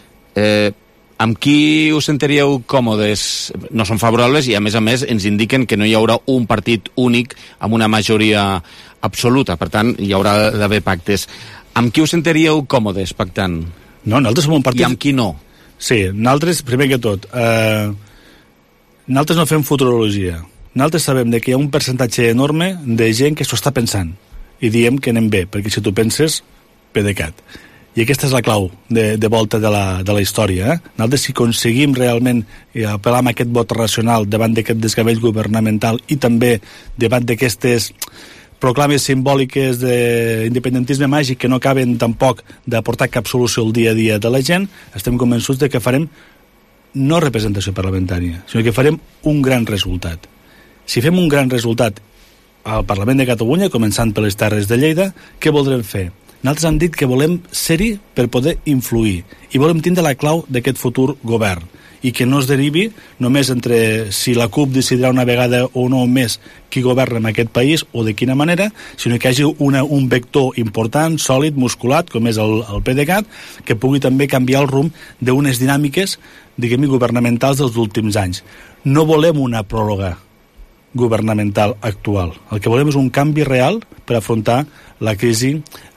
Amb qui us sentiríeu còmodes? No són favorables i, a més, ens indiquen que no hi haurà un partit únic amb una majoria absoluta. Per tant, hi haurà d'haver pactes. Amb qui us sentiríeu còmodes pactant? No, nosaltres som un partit... I amb qui no? Sí, nosaltres, primer que tot, nosaltres no fem futurologia. Nosaltres sabem que hi ha un percentatge enorme de gent que s'ho està pensant i diem que anem bé, perquè si tu penses, PDeCAT. I aquesta és la clau de volta de la història. Nosaltres, si aconseguim realment apel·lar amb aquest vot racional davant d'aquest desgavell governamental i també davant d'aquestes proclames simbòliques d'independentisme màgic que no acaben tampoc d'aportar cap solució al dia a dia de la gent, estem convençuts de que farem no representació parlamentària, sinó que farem un gran resultat. Si fem un gran resultat al Parlament de Catalunya, començant per les Terres de Lleida, què voldrem fer? Nosaltres hem dit que volem ser-hi per poder influir i volem tindre la clau d'aquest futur govern i que no es derivi només entre si la CUP decidirà una vegada o no més qui governa en aquest país o de quina manera, sinó que hi hagi un vector important, sòlid, musculat, com és el PDeCAT, que pugui també canviar el rumb d'unes dinàmiques, diguem-ne, governamentals dels últims anys. No volem una pròrroga governamental actual. El que volem és un canvi real per afrontar la crisi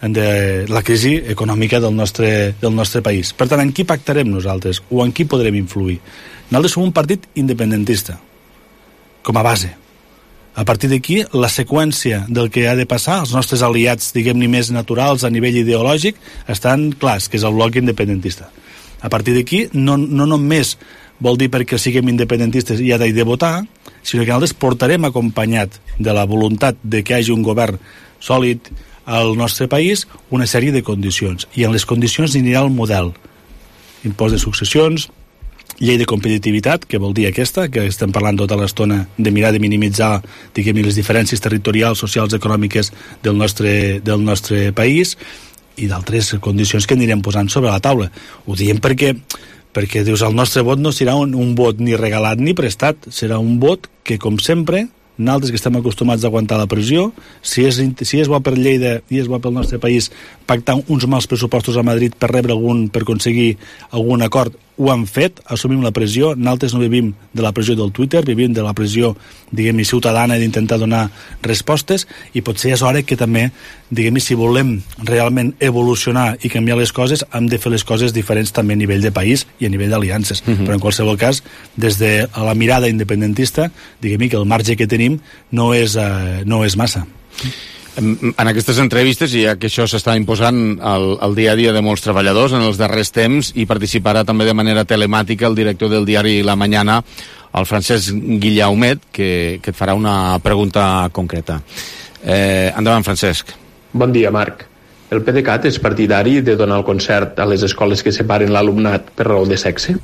econòmica del nostre país. Per tant, en qui pactarem nosaltres o en qui podrem influir? Nosaltres som un partit independentista, com a base. A partir d'aquí, la seqüència del que ha de passar, els nostres aliats, diguem-ne, més naturals a nivell ideològic, estan clars, que és el bloc independentista. A partir d'aquí, no només vol dir perquè siguem independentistes i ha de votar, sinó que nosaltres portarem acompanyat de la voluntat de que hi hagi un govern sòlid al nostre país una sèrie de condicions. I en les condicions anirà el model. Impost de successions, llei de competitivitat, que vol dir aquesta, que estem parlant tota l'estona de mirar de minimitzar, diguem-ne, les diferències territorials, socials, econòmiques del nostre país, i d'altres condicions que anirem posant sobre la taula. Ho diem perquè dius, el nostre vot no serà un vot ni regalat ni prestat, serà un vot que, com sempre, nosaltres que estem acostumats a aguantar la pressió, si és bo per Lleida i és bo pel nostre país pactar uns mals pressupostos a Madrid per aconseguir algun acord, ho han fet, assumim la pressió. Nosaltres no vivim de la pressió del Twitter, vivim de la pressió, diguem-ne, ciutadana d'intentar donar respostes, i potser és hora que també, diguem-ne, si volem realment evolucionar i canviar les coses, hem de fer les coses diferents també a nivell de país i a nivell d'aliances. Però en qualsevol cas, des de la mirada independentista, diguem-ne que el marge que tenim no és massa. En aquestes entrevistes, ja que això s'està imposant al dia a dia de molts treballadors en els darrers temps, i participarà també de manera telemàtica el director del diari La Mañana, el Francesc Guillaumet, que et farà una pregunta concreta. Endavant, Francesc. Bon dia, Marc. El PDeCAT és partidari de donar el concert a les escoles que separen l'alumnat per raó de sexe?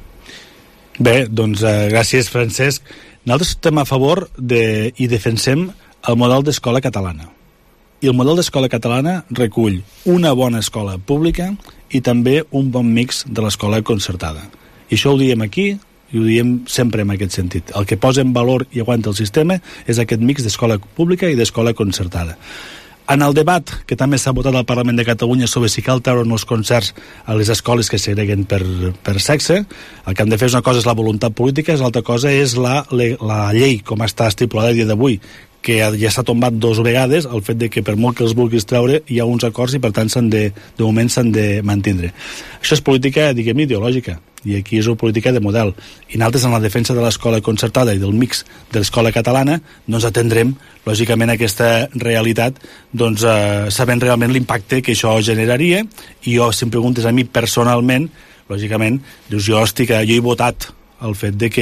Bé, doncs gràcies, Francesc. Nosaltres estem a favor i defensem el model d'escola catalana. I el model d'escola catalana recull una bona escola pública i també un bon mix de l'escola concertada. I això ho diem aquí i ho diem sempre en aquest sentit. El que posa en valor i aguanta el sistema és aquest mix d'escola pública i d'escola concertada. En el debat que també s'ha votat al Parlament de Catalunya sobre si cal treure els concerts a les escoles que segreguen per sexe, el que hem de fer és una cosa és la voluntat política, i l'altra cosa és la llei, com està estipulada a dia d'avui, que ja s'ha tombat 2 vegades el fet de que per molt que els vulguis treure hi ha uns acords i per tant de moment s'han de mantindre. Això és política, diguem, ideològica, i aquí és una política de model. I nosaltres, en la defensa de l'escola concertada i del mix de l'escola catalana, doncs atendrem lògicament aquesta realitat, doncs sabent realment l'impacte que això generaria. I jo, si em preguntes a mi personalment, lògicament, dius, jo he votat el fet de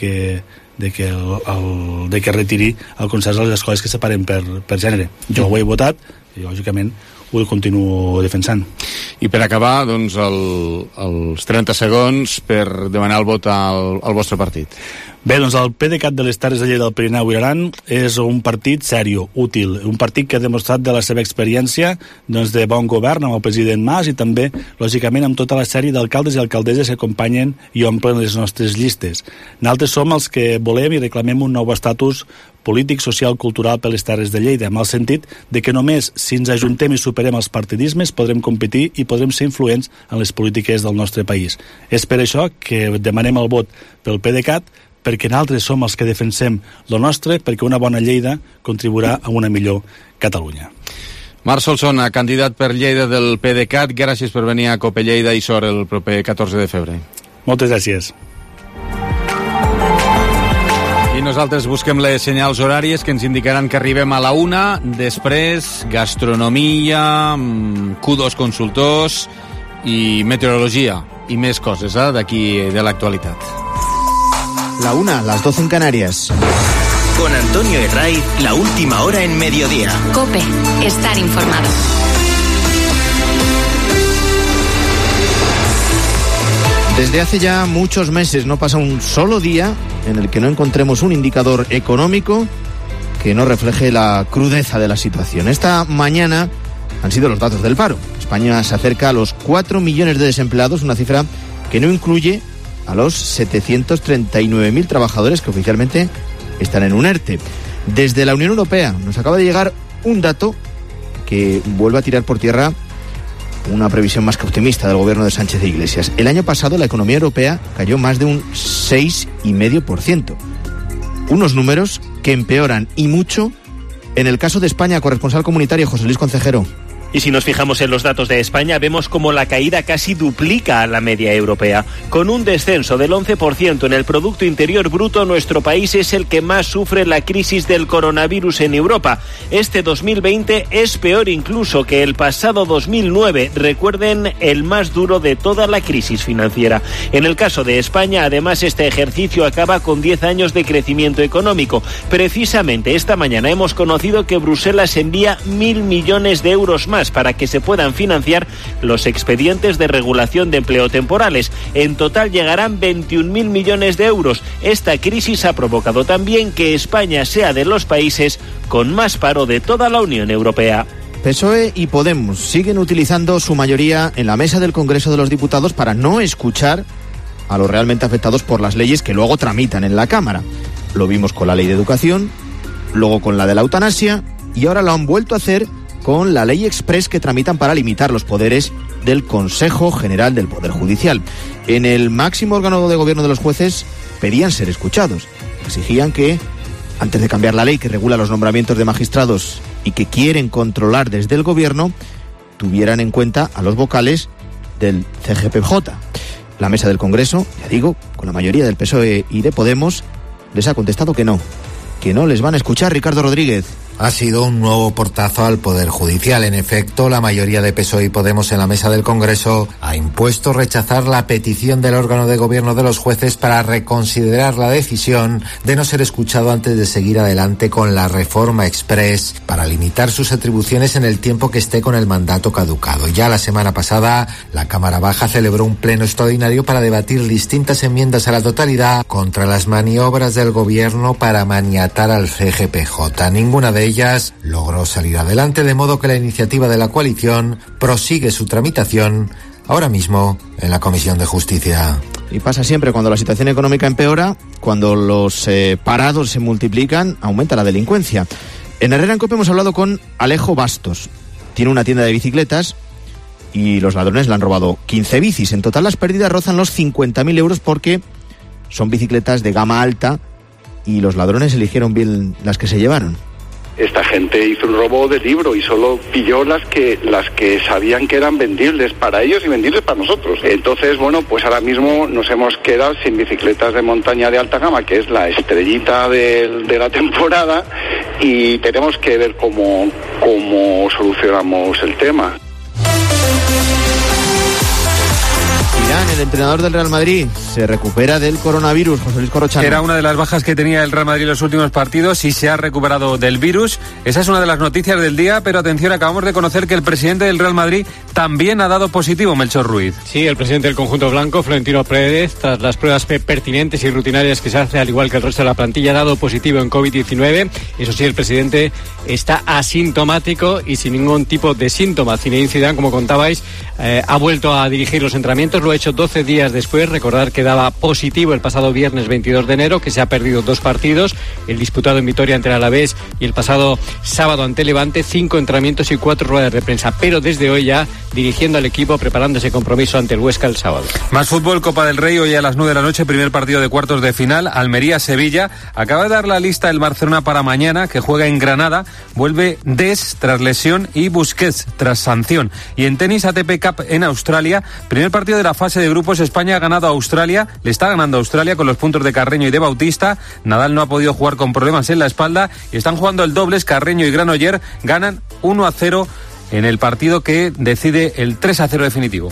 que retiri el concert a les escoles que separen per gènere. Jo ho he votat i lògicament ho continuo defensant. I per acabar, doncs, els 30 segons per demanar el vot al vostre partit. Bé, doncs el PDeCAT de les Terres de Lleida del Pirineu i Aran és un partit sèrio, útil, un partit que ha demostrat de la seva experiència doncs, de bon govern amb el president Mas i també, lògicament, amb tota la sèrie d'alcaldes i alcaldesses que acompanyen i omplen les nostres llistes. Nosaltres som els que volem i reclamem un nou estatus polític, social, cultural per les Terres de Lleida, amb el sentit de que només si ens ajuntem i superem els partidismes podrem competir i podrem ser influents en les polítiques del nostre país. És per això que demanem el vot pel PDeCAT, perquè nosaltres som els que defensem lo nostre, perquè una bona Lleida contribuirà a una millor Catalunya. Marc Solsona, candidat per Lleida del PDeCAT, gràcies per venir a Cope Lleida i sort el proper 14 de febrer. Moltes gràcies. I nosaltres busquem les senyals horàries que ens indicaran que arribem a la 1, després gastronomia, Q2 consultors i meteorologia i més coses d'aquí de l'actualitat. La 1, las 12 en Canarias. Con Antonio Herraiz, la última hora en mediodía. COPE, estar informado. Desde hace ya muchos meses no pasa un solo día en el que no encontremos un indicador económico que no refleje la crudeza de la situación. Esta mañana han sido los datos del paro. España se acerca a los 4 millones de desempleados, una cifra que no incluye a los 739.000 trabajadores que oficialmente están en un ERTE. Desde la Unión Europea nos acaba de llegar un dato que vuelve a tirar por tierra una previsión más que optimista del gobierno de Sánchez e Iglesias. El año pasado la economía europea cayó más de un 6,5%. Unos números que empeoran y mucho en el caso de España. Corresponsal comunitario José Luis Concejero. Y si nos fijamos en los datos de España, vemos como la caída casi duplica a la media europea. Con un descenso del 11% en el Producto Interior Bruto, nuestro país es el que más sufre la crisis del coronavirus en Europa. Este 2020 es peor incluso que el pasado 2009. Recuerden, el más duro de toda la crisis financiera. En el caso de España, además, este ejercicio acaba con 10 años de crecimiento económico. Precisamente esta mañana hemos conocido que Bruselas envía 1.000 millones de euros más para que se puedan financiar los expedientes de regulación de empleo temporales. En total llegarán 21.000 millones de euros. Esta crisis ha provocado también que España sea de los países con más paro de toda la Unión Europea. PSOE y Podemos siguen utilizando su mayoría en la mesa del Congreso de los Diputados para no escuchar a los realmente afectados por las leyes que luego tramitan en la Cámara. Lo vimos con la ley de educación, luego con la de la eutanasia y ahora lo han vuelto a hacer con la ley express que tramitan para limitar los poderes del Consejo General del Poder Judicial. En el máximo órgano de gobierno de los jueces pedían ser escuchados. Exigían que, antes de cambiar la ley que regula los nombramientos de magistrados y que quieren controlar desde el gobierno, tuvieran en cuenta a los vocales del CGPJ. La mesa del Congreso, ya digo, con la mayoría del PSOE y de Podemos, les ha contestado que no les van a escuchar. Ricardo Rodríguez. Ha sido un nuevo portazo al Poder Judicial. En efecto, la mayoría de PSOE y Podemos en la mesa del Congreso ha impuesto rechazar la petición del órgano de gobierno de los jueces para reconsiderar la decisión de no ser escuchado antes de seguir adelante con la reforma express para limitar sus atribuciones en el tiempo que esté con el mandato caducado. Ya la semana pasada, la Cámara Baja celebró un pleno extraordinario para debatir distintas enmiendas a la totalidad contra las maniobras del gobierno para maniatar al CGPJ. Ninguna de ellas logró salir adelante, de modo que la iniciativa de la coalición prosigue su tramitación ahora mismo en la Comisión de Justicia. Y pasa siempre, cuando la situación económica empeora, cuando los parados se multiplican, aumenta la delincuencia. En Herrera en Cope hemos hablado con Alejo Bastos. Tiene una tienda de bicicletas y los ladrones le han robado 15 bicis. En total las pérdidas rozan los 50.000 euros porque son bicicletas de gama alta y los ladrones eligieron bien las que se llevaron. Esta gente hizo un robo de libro y solo pilló las que sabían que eran vendibles para ellos y vendibles para nosotros. Entonces, bueno, pues ahora mismo nos hemos quedado sin bicicletas de montaña de alta gama, que es la estrellita de la temporada, y tenemos que ver cómo solucionamos el tema. Zidane, el entrenador del Real Madrid, se recupera del coronavirus. José Luis Corrochano. Era una de las bajas que tenía el Real Madrid en los últimos partidos y se ha recuperado del virus. Esa es una de las noticias del día, pero atención, acabamos de conocer que el presidente del Real Madrid también ha dado positivo, Melchor Ruiz. Sí, el presidente del conjunto blanco, Florentino Pérez, tras las pruebas pertinentes y rutinarias que se hace, al igual que el resto de la plantilla, ha dado positivo en COVID-19. Eso sí, el presidente está asintomático y sin ningún tipo de síntoma. Zinedine Zidane, como contabais, ha vuelto a dirigir los entrenamientos, lo ha hecho 12 días después. Recordar que daba positivo el pasado viernes 22 de enero, que se ha perdido 2 partidos, el disputado en Vitoria ante el Alavés y el pasado sábado ante Levante, 5 entrenamientos y 4 ruedas de prensa, pero desde hoy ya dirigiendo al equipo, preparando ese compromiso ante el Huesca el sábado. Más fútbol, Copa del Rey, hoy a las 9 de la noche, primer partido de cuartos de final, Almería-Sevilla. Acaba de dar la lista el Barcelona para mañana, que juega en Granada, vuelve Des tras lesión y Busquets tras sanción. Y en tenis, ATP Cup en Australia, primer partido de la fase de grupos, España ha ganado a Australia, le está ganando a Australia con los puntos de Carreño y de Bautista. Nadal no ha podido jugar con problemas en la espalda y están jugando el dobles. Carreño y Granoller ganan 1-0 en el partido que decide el 3-0 definitivo.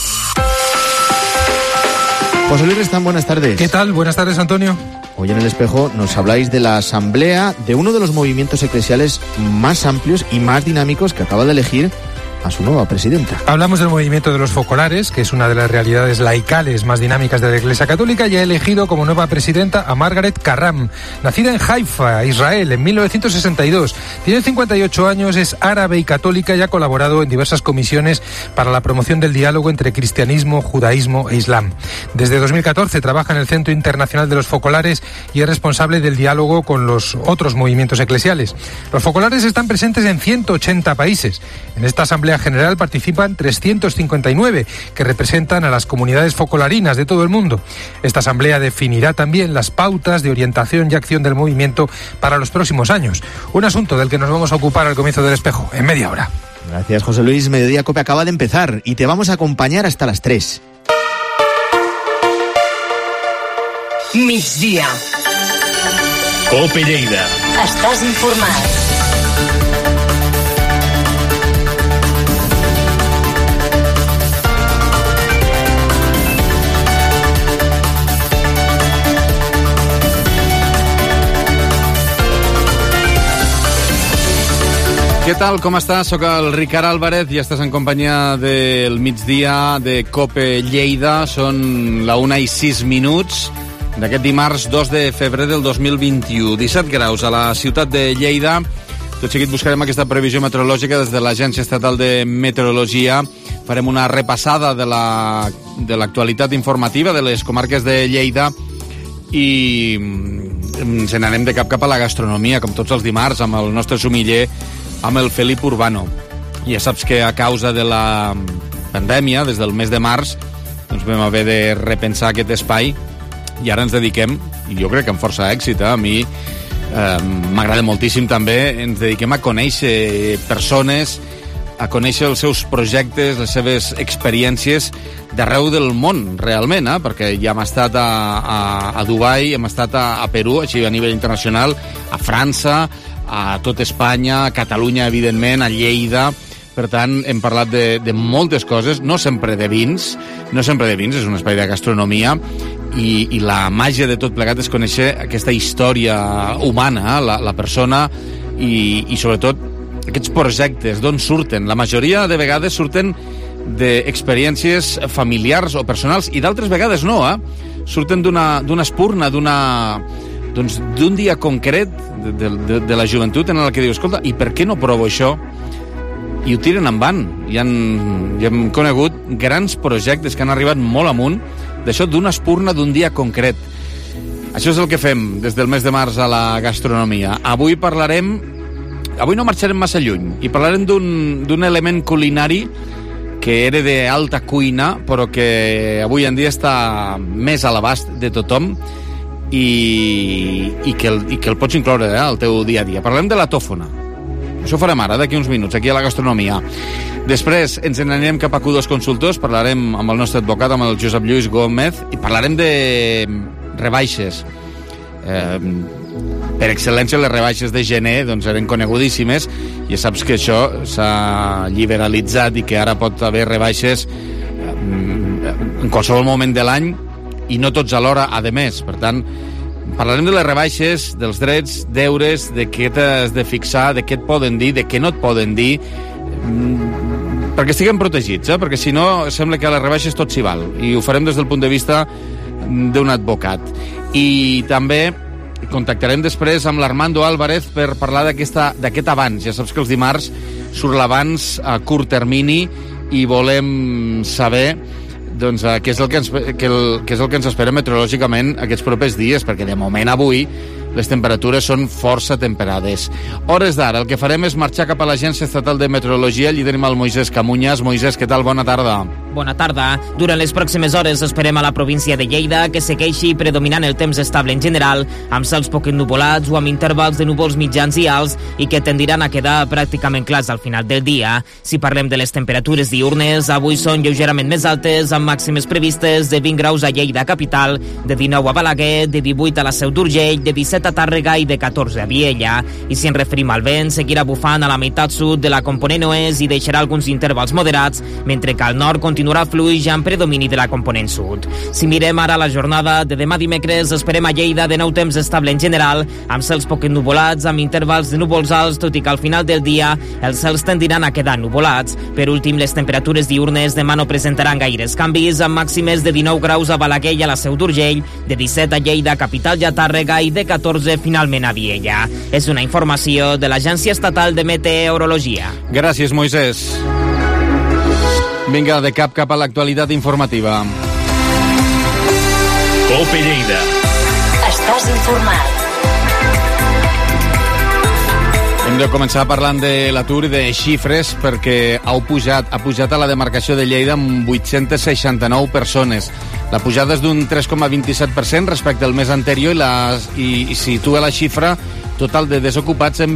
José Luis Restán, buenas tardes. ¿Qué tal? Buenas tardes, Antonio. Hoy en El Espejo nos habláis de la asamblea de uno de los movimientos eclesiales más amplios y más dinámicos que acaba de elegir a su nueva presidenta. Hablamos del movimiento de los focolares, que es una de las realidades laicales más dinámicas de la Iglesia Católica, y ha elegido como nueva presidenta a Margaret Carram, nacida en Haifa, Israel, en 1962. Tiene 58 años, es árabe y católica y ha colaborado en diversas comisiones para la promoción del diálogo entre cristianismo, judaísmo e islam. Desde 2014 trabaja en el Centro Internacional de los Focolares y es responsable del diálogo con los otros movimientos eclesiales. Los focolares están presentes en 180 países. En esta asamblea general participan 359 que representan a las comunidades focolarinas de todo el mundo. Esta asamblea definirá también las pautas de orientación y acción del movimiento para los próximos años. Un asunto del que nos vamos a ocupar al comienzo del Espejo, en media hora. Gracias, José Luis. Mediodía Cope acaba de empezar y te vamos a acompañar hasta las 3. Migdia. Cope Lleida. Estàs informat. Què tal, com estàs? Soc el Ricard Álvarez i estàs en companyia del migdia de Cope Lleida. Són la 1:06 d'aquest dimarts 2 de febrer del 2021. 17 graus a la ciutat de Lleida. Tot seguit buscarem aquesta previsió meteorològica des de l'Agència Estatal de Meteorologia. Farem una repassada de l'actualitat informativa de les comarques de Lleida i ens n'anem de cap a la gastronomia, com tots els dimarts, amb el nostre sumiller, amb el Felip Urbano. Ja saps que a causa de la pandèmia, des del mes de març, doncs vam haver de repensar aquest espai i ara ens dediquem, i jo crec que amb força èxit, a mi m'agrada moltíssim també, ens dediquem a conèixer persones, a conèixer els seus projectes, les seves experiències d'arreu del món, realment, perquè ja hem estat a Dubai, hem estat a Perú, així a nivell internacional, a França, a tot Espanya, a Catalunya, evidentment, a Lleida. Per tant, hem parlat de moltes coses, no sempre de vins, és un espai de gastronomia, i la màgia de tot plegat és conèixer aquesta història humana, la persona, i sobretot aquests projectes, d'on surten. La majoria de vegades surten d'experiències familiars o personals, i d'altres vegades no, surten d'una espurna, d'un dia concret de la joventut en el que dius, escolta, i per què no provo això? I ho tiren endavant. I hem conegut grans projectes que han arribat molt amunt d'això, d'una espurna d'un dia concret. Això és el que fem des del mes de març a la gastronomia. Avui no marxarem massa lluny i parlarem d'un element culinari que era d'alta cuina, però que avui en dia està més a l'abast de tothom i que el pots incloure al teu dia a dia. Parlem de la tòfona. Això ho farem ara, d'aquí uns minuts, aquí a la gastronomia. Després ens n'anirem cap a Q2 Consultors, parlarem amb el nostre advocat, amb el Josep Lluís Gómez, i parlarem de rebaixes. Per excel·lència, les rebaixes de gener doncs eren conegudíssimes, i saps que això s'ha liberalitzat i que ara pot haver rebaixes en qualsevol moment de l'any i no tots alhora, a més. Per tant, parlarem de les rebaixes, dels drets, deures, de què t'has de fixar, de què et poden dir, de què no et poden dir, perquè estiguem protegits, perquè si no sembla que a les rebaixes tot s'hi val, i ho farem des del punt de vista d'un advocat. I també contactarem després amb l'Armando Álvarez per parlar d'aquest avanç. Ja saps que els dimarts surt l'avanç a curt termini i volem saber doncs, què és el que ens espera meteorològicament aquests propers dies, perquè de moment avui les temperatures són força temperades. Hores d'ara, el que farem és marxar cap a l'Agència Estatal de Meteorologia. Allí tenim el Moisès Camuñas. Moisès, què tal? Bona tarda. Bona tarda. Durant les pròximes hores esperem a la província de Lleida que segueixi predominant el temps estable en general, amb cels poc ennupolats o amb intervals de núvols mitjans i alts i que tendiran a quedar pràcticament clars al final del dia. Si parlem de les temperatures diurnes, avui són lleugerament més altes, amb màximes previstes de 20 graus a Lleida capital, de 19 a Balaguer, de 18 a la Seu d'Urgell, de 17 a Tàrrega i de 14 a Viella. I si ens referim al vent, seguirà bufant a la meitat sud de la component oest i deixarà alguns intervals moderats, mentre que al nord continuarà fluix amb predomini de la component sud. Si mirem ara la jornada de demà dimecres, esperem a Lleida de nou temps estable en general, amb cels poc ennuvolats, amb intervals de núvols alts, tot i que al final del dia els cels tendiran a quedar nuvolats. Per últim, les temperatures diurnes demà no presentaran gaires canvis, amb màximes de 19 graus a Balaguer i a la Seu d'Urgell, de 17 a Lleida, capital i a Tàrrega, i de 14 finalment a Viella. És una informació de l'Agència Estatal de Meteorologia. Gràcies, Moisès. Vinga, de cap a l'actualitat informativa. COPE Lleida. Estàs informat. Hem de començar parlant de l'atur i de xifres, perquè ha pujat a la demarcació de Lleida amb 869 persones. La pujada és d'un 3,27% respecte al mes anterior i situa la xifra total de desocupats en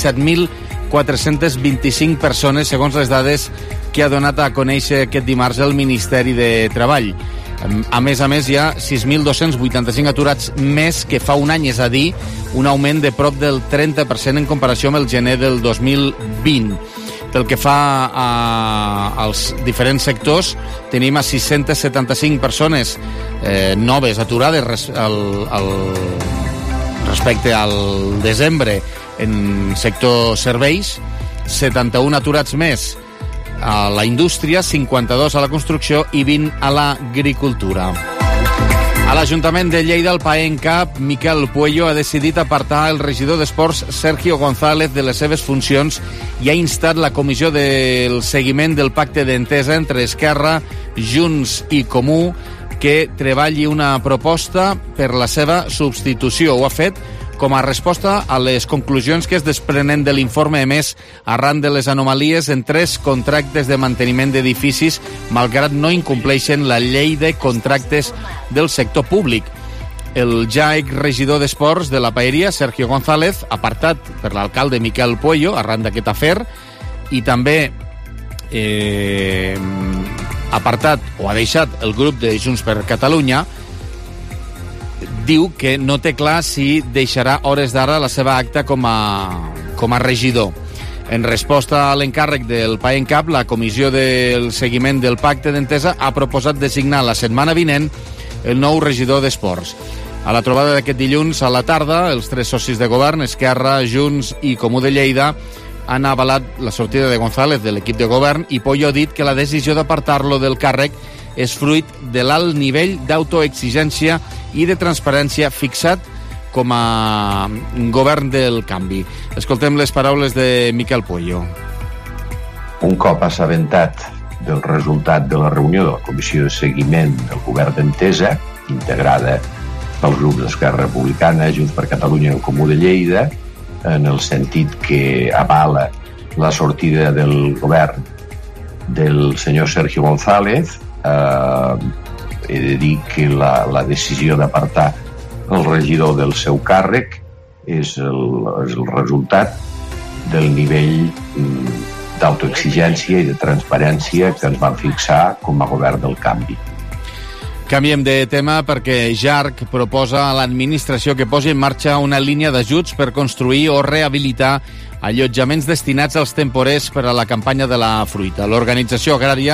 27.425 persones, segons les dades que ha donat a conèixer aquest dimarts el Ministeri de Treball. A més, hi ha 6.285 aturats més que fa un any, és a dir, un augment de prop del 30% en comparació amb el gener del 2020. Pel que fa als diferents sectors, tenim a 675 persones noves aturades respecte al desembre en sector serveis, 71 aturats més a la indústria, 52 a la construcció i 20 a l'agricultura. A l'Ajuntament de Lleida, el PAENCAP, Miquel Puello, ha decidit apartar el regidor d'Esports Sergio González de les seves funcions i ha instat la comissió del seguiment del pacte d'entesa entre Esquerra, Junts i Comú que treballi una proposta per la seva substitució. Ho ha fet com a resposta a les conclusions que es desprenen de l'informe emès arran de les anomalies en 3 contractes de manteniment d'edificis, malgrat no incompleixen la llei de contractes del sector públic. El ja exregidor d'Esports de la Paeria, Sergio González, apartat per l'alcalde Miquel Puello arran d'aquest afer, i també apartat o ha deixat el grup de Junts per Catalunya, diu que no té clar si deixarà hores d'ara la seva acta com a regidor. En resposta a l'encàrrec del PAENCAP, la comissió del seguiment del pacte d'entesa ha proposat designar la setmana vinent el nou regidor d'Esports. A la trobada d'aquest dilluns a la tarda, els 3 socis de govern, Esquerra, Junts i Comú de Lleida, han avalat la sortida de González de l'equip de govern i Pollo ha dit que la decisió d'apartar-lo del càrrec és fruit de l'alt nivell d'autoexigència i de transparència fixat com a govern del canvi. Escoltem les paraules de Miquel Puello. Un cop assabentat del resultat de la reunió de la Comissió de Seguiment del Govern d'Entesa, integrada pels grups d'Esquerra Republicana, Junts per Catalunya i el Comú de Lleida, en el sentit que avala la sortida del govern del senyor Sergio González, he de dir que la decisió d'apartar el regidor del seu càrrec és el resultat del nivell d'autoexigència i de transparència que ens van fixar com a govern del canvi. Canviem de tema perquè JARC proposa a l'administració que posi en marxa una línia d'ajuts per construir o rehabilitar allotjaments destinats als temporers per a la campanya de la fruita. L'organització agrària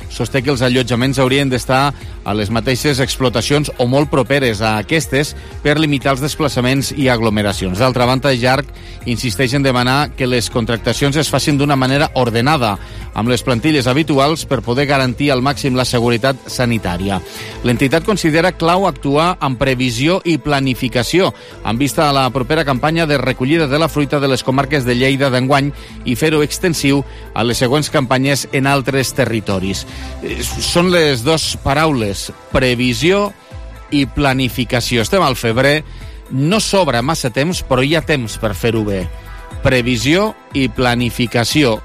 sosté que els allotjaments haurien d'estar a les mateixes explotacions o molt properes a aquestes per limitar els desplaçaments i aglomeracions. D'altra banda, Jarc insisteix en demanar que les contractacions es facin d'una manera ordenada, amb les plantilles habituals per poder garantir al màxim la seguretat sanitària. L'entitat considera clau actuar amb previsió i planificació, en vista a la propera campanya de recollida de la fruita de les comarques de Lleida d'enguany i fer-ho extensiu a les següents campanyes en altres territoris. Són les dues paraules, previsió i planificació. Estem al febrer, no sobra massa temps, però hi ha temps per fer-ho bé. Previsió i planificació.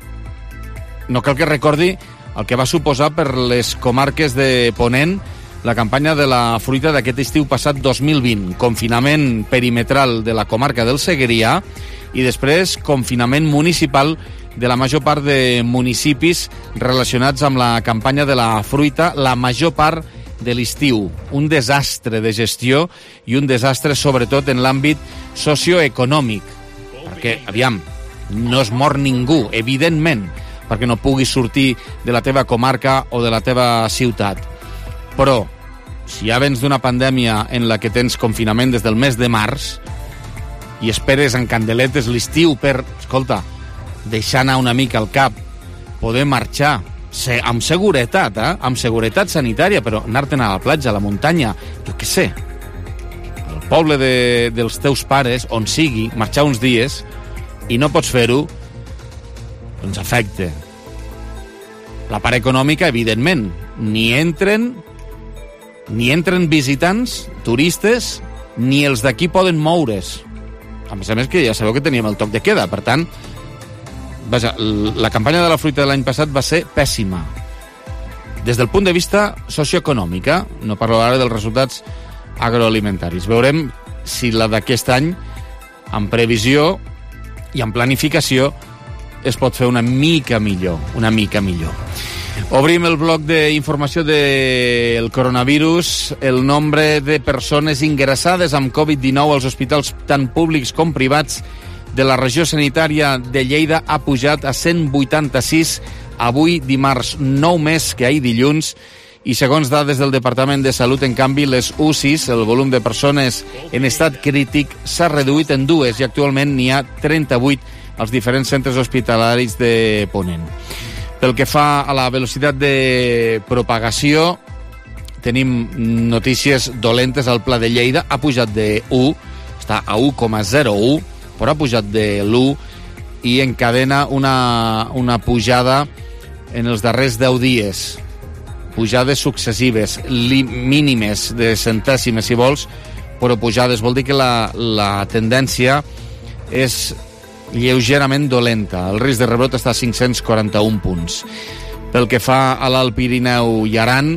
No cal que recordi el que va suposar per les comarques de Ponent la campanya de la fruita d'aquest estiu passat 2020. Confinament perimetral de la comarca del Segrià i després confinament municipal de la major part de municipis relacionats amb la campanya de la fruita, la major part de l'estiu. Un desastre de gestió i un desastre sobretot en l'àmbit socioeconòmic. Perquè, aviam, no es mor ningú, evidentment, perquè no puguis sortir de la teva comarca o de la teva ciutat. Però, si ja vens d'una pandèmia en la que tens confinament des del mes de març i esperes en candeletes l'estiu per, escolta, deixar anar una mica al cap, poder marxar amb seguretat, amb seguretat sanitària, però anar-te'n a la platja, a la muntanya, jo què sé, al poble dels teus pares, on sigui, marxar uns dies, i no pots fer-ho, doncs afecta. La part econòmica, evidentment, ni entren visitants, turistes, ni els d'aquí poden moure's. A més que ja sabeu que teníem el toc de queda, per tant, vaja, la campanya de la fruita de l'any passat va ser pèssima. Des del punt de vista socioeconòmic, no parlo ara dels resultats agroalimentaris. Veurem si la d'aquest any, amb previsió i amb planificació, es pot fer una mica millor. Obrim el bloc d'informació del coronavirus. El nombre de persones ingressades amb Covid-19 als hospitals tant públics com privats de la regió sanitària de Lleida ha pujat a 186 avui dimarts, 9 més que ahir dilluns, i segons dades del Departament de Salut, en canvi, les UCIs, el volum de persones en estat crític, s'ha reduït en 2 i actualment n'hi ha 38 als diferents centres hospitalaris de Ponent. Pel que fa a la velocitat de propagació, tenim notícies dolentes. El Pla de Lleida ha pujat de 1, està a 1,01, però ha pujat de l'1 i encadena una pujada en els darrers 10 dies. Pujades successives, mínimes de centèsimes, si vols, però pujades. Vol dir que la tendència és lleugerament dolenta. El risc de rebrot està a 541 punts. Pel que fa a l'Alt Pirineu i Aran,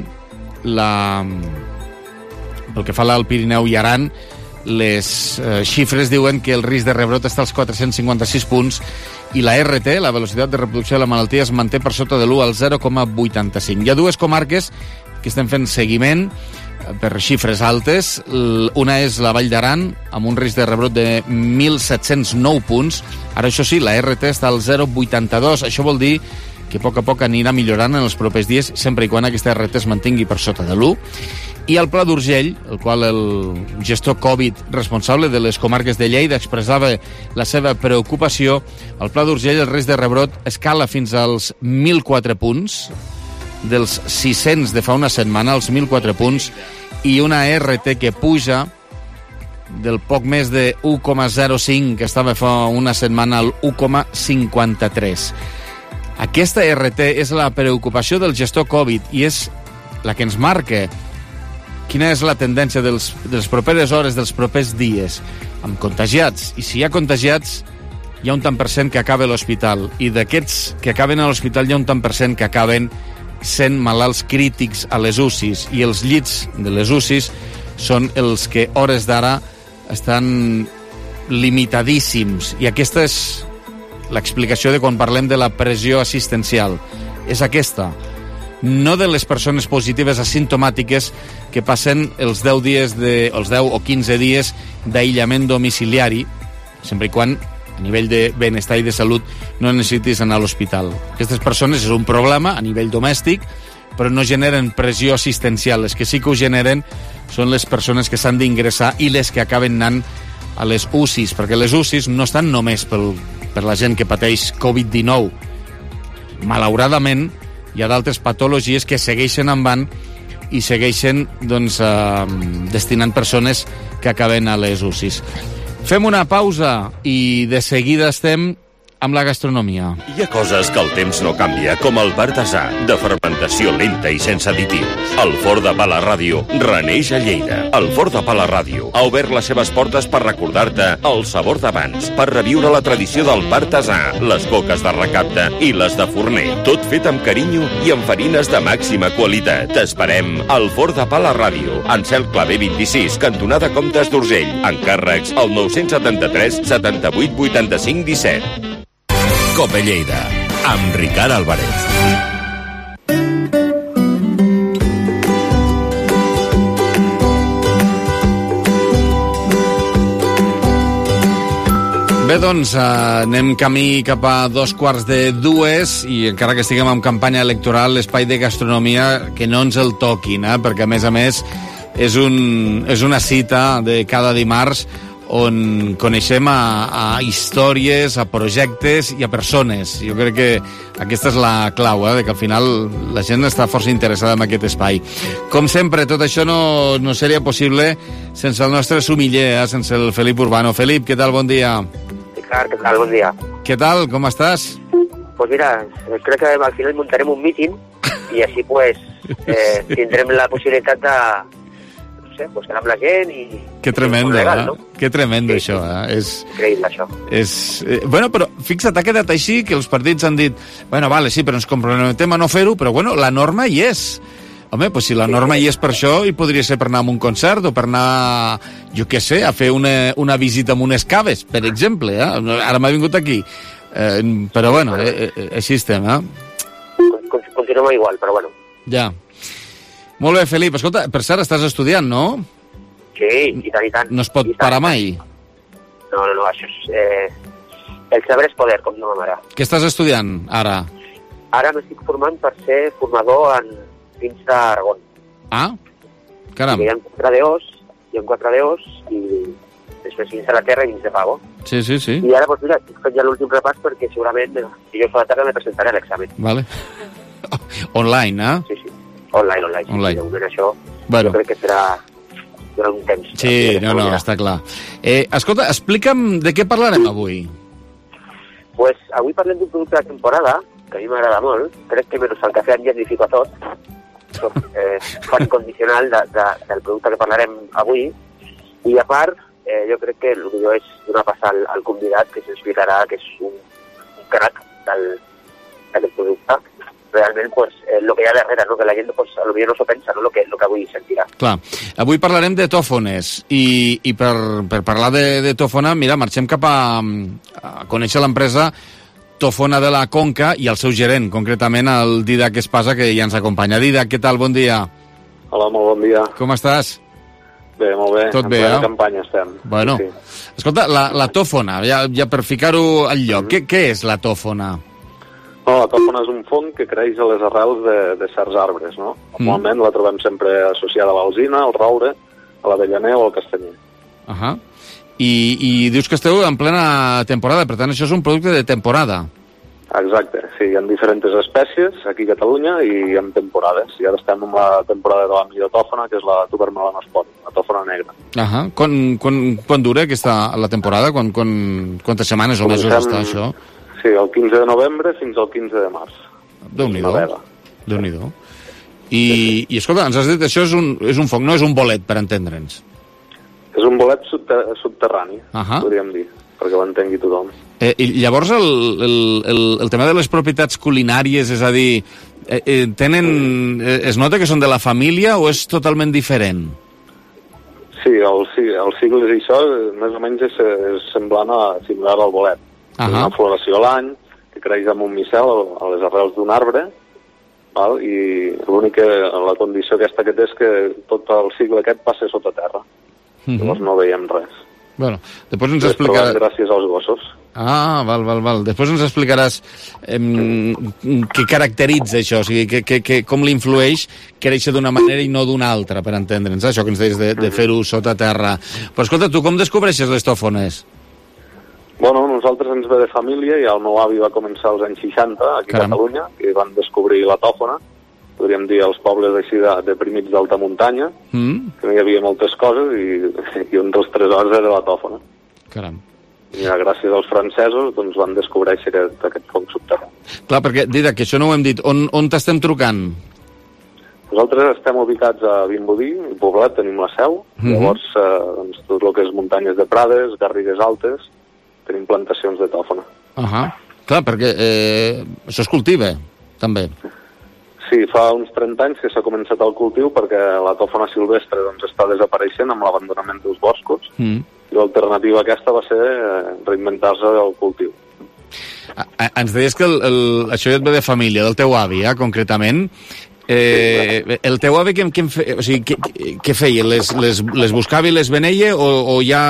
les xifres diuen que el risc de rebrot està als 456 punts i la RT, la velocitat de reproducció de la malaltia, es manté per sota de l'1 al 0,85. Hi ha 2 comarques que estem fent seguiment per xifres altes. Una és la Vall d'Aran, amb un risc de rebrot de 1.709 punts. Ara, això sí, la RT està al 0,82. Això vol dir que a poc anirà millorant en els propers dies, sempre i quan aquesta RT es mantingui per sota de l'1. I el Pla d'Urgell, el qual el gestor Covid responsable de les comarques de Lleida expressava la seva preocupació, el Pla d'Urgell, el risc de rebrot escala fins als 1.004 punts, dels 600 de fa una setmana als 1.004 punts, i una RT que puja del poc més de 1,05 que estava fa una setmana al 1,53. Aquesta RT és la preocupació del gestor Covid i és la que ens marca quina és la tendència de les properes hores, dels propers dies, amb contagiats. I si hi ha contagiats, hi ha un tant per cent que acaba a l'hospital. I d'aquests que acaben a l'hospital hi ha un tant per cent que acaben sent malalts crítics a les UCIs. I els llits de les UCIs són els que, hores d'ara, estan limitadíssims. I aquesta és l'explicació de quan parlem de la pressió assistencial. És aquesta. No de les persones positives asimptomàtiques que passen els 10 o 15 dies d'aïllament domiciliari, sempre i quan a nivell de benestar i de salut, no necessitis anar a l'hospital. Aquestes persones és un problema a nivell domèstic, però no generen pressió assistencial. Les que sí que ho generen són les persones que s'han d'ingressar i les que acaben anant a les UCIs, perquè les UCIs no estan només per la gent que pateix Covid-19. Malauradament, hi ha d'altres patologies que segueixen en van i segueixen destinant persones que acaben a les UCIs. Fem una pausa i de seguida estem amb la gastronomia. Hi ha coses que el temps no canvia, com el partasà, de fermentació lenta i sense additius. El Forn de Pa La Ràdio reneix a Lleida. El Forn de Pa La Ràdio ha obert les seves portes per recordar-te el sabor d'abans, per reviure la tradició del partasà, les coques de recapte i les de forner. Tot fet amb carinyo i amb farines de màxima qualitat. T'esperem al Forn de Pa La Ràdio, en Cel Clavé 26, cantonada Comtes d'Urgell. Encàrrecs al 973 78 85 17. Cope Lleida, amb Ricard Álvarez. Bé, doncs, anem camí cap a 2:45 i encara que estiguem en campanya electoral, l'espai de gastronomia que no ens el toquin, perquè a més és una cita de cada dimarts on coneixem a històries, a projectes i a persones. Jo crec que aquesta és la clau, que al final la gent està força interessada en aquest espai. Com sempre, tot això no seria possible sense el nostre sumiller, sense el Felip Urbano. Felip, què tal? Bon dia. Ricard, què tal? Bon dia. Què tal? Com estàs? Pues mira, crec que al final muntarem un míting i així tindrem la possibilitat de quedar amb la gent i... Que tremendo, legal, no? Que tremendo, sí, això, És increïble, això. Bueno, però fixa't, ha quedat així que els partits han dit bueno, vale, sí, però ens comprometem a no fer-ho, però bueno, la norma hi és. Home, pues si la norma hi és per això, hi podria ser per anar a un concert o per anar, jo què sé, a fer una visita amb unes caves, per exemple, Ara m'ha vingut aquí. Però bueno, així estem, Continuem igual, però bueno. Ja. Molt bé, Felip. Escolta, per cert, estàs estudiant, no? Sí, i tant. No es pot parar mai? No, això és... el saber és poder, com diu ma mare. Què estàs estudiant, ara? Ara m'estic formant per ser formador en vins d'Aragó. Ah? Caram. Hi ha 4 DOs i després vins de la terra i vins de pago. Sí. I ara, doncs mira, estic fent ja l'últim repàs perquè segurament dijous a la tarda me presentaré a l'examen. Vale. Online, Sí. Online. Això, bueno. Jo crec que serà durant un temps. Sí, no, està clar. Escolta, explica'm de què parlarem avui. Pues avui parlem d'un producte de temporada, que a mi m'agrada molt. Crec que menys el cafè amb llet li fico a tot. Soc fan condicional del producte que parlarem avui. I a part, jo crec que el millor és donar pas al convidat, que s'explicarà que és un crac d'aquest producte. Realment, el que hi ha darrere, que la gent potser no s'ho pensa, el que avui sentirà. Clar. Avui parlarem de tòfones i per parlar de tòfona, mira, marxem cap a conèixer l'empresa Tòfona de la Conca i el seu gerent, concretament el Didac Espasa, que ja ens acompanya. Didac, què tal? Bon dia. Hola, molt bon dia. Com estàs? Bé, molt bé. Tot bé, en campanya estem. Bueno, sí. Escolta, la tòfona, ja per ficar-ho al lloc, què és la tòfona? No, la tòfona és un fong que creix a les arrels de certs arbres, no? Normalment la trobem sempre associada a l'alzina, al roure, a l'avellaner o al castanyer. I dius que esteu en plena temporada, per tant, això és un producte de temporada. Exacte, sí, hi ha diferents espècies aquí a Catalunya i en temporades. I ara estem en la temporada de la millor tòfona, que és la Tubermelana spot, la tòfona negra. Quan dura la temporada? Quantes setmanes o mesos està això? Sí, el 15 de novembre fins al 15 de març. Déu-n'hi-do. I escolta, ens has dit que això és un fong, no és un bolet, per entendre'ns. És un bolet subterrani, podríem dir, perquè ho entengui tothom. I llavors el tema de les propietats culinàries, és a dir, es nota que són de la família o és totalment diferent? Sí, el cicle és això, més o menys és semblant similar al bolet. Una floració a l'any, que creix amb un micel a les arrels d'un arbre, i la condició aquesta que té és que tot el cicle aquest passa sota terra. Llavors no veiem res. Bueno, després ens explicaràs... Gràcies als gossos. Ah, val. Després ens explicaràs què caracteritza això, o sigui, com l'influeix créixer d'una manera i no d'una altra, per entendre'ns, això que ens deies de fer-ho sota terra. Però escolta, tu com descobreixes les tòfones? Bueno, nosaltres ens ve de família i el meu avi va començar als anys 60 aquí a Catalunya, i van descobrir la tòfona, podríem dir els pobles així deprimits d'alta muntanya, que no hi havia moltes coses i un dels tresors era la tòfona. Caram. I gràcies als francesos doncs van descobrir aquest foc subterrani. Clar, perquè, Didac, que això no ho hem dit, on t'estem trucant? Nosaltres estem ubicats a Vimbodí, i Poblet, tenim la seu, llavors doncs, tot el que és muntanyes de Prades, Garrigues Altes, tenim plantacions de tòfona. Clar, perquè això es cultiva, també. Sí, fa uns 30 anys que s'ha començat el cultiu perquè la tòfona silvestre doncs, està desapareixent amb l'abandonament dels boscos i l'alternativa aquesta va ser reinventar-se el cultiu. Ens deies que això ja et ve de família, del teu avi, concretament. El teu avi què feia? Les buscava i les veneia o ja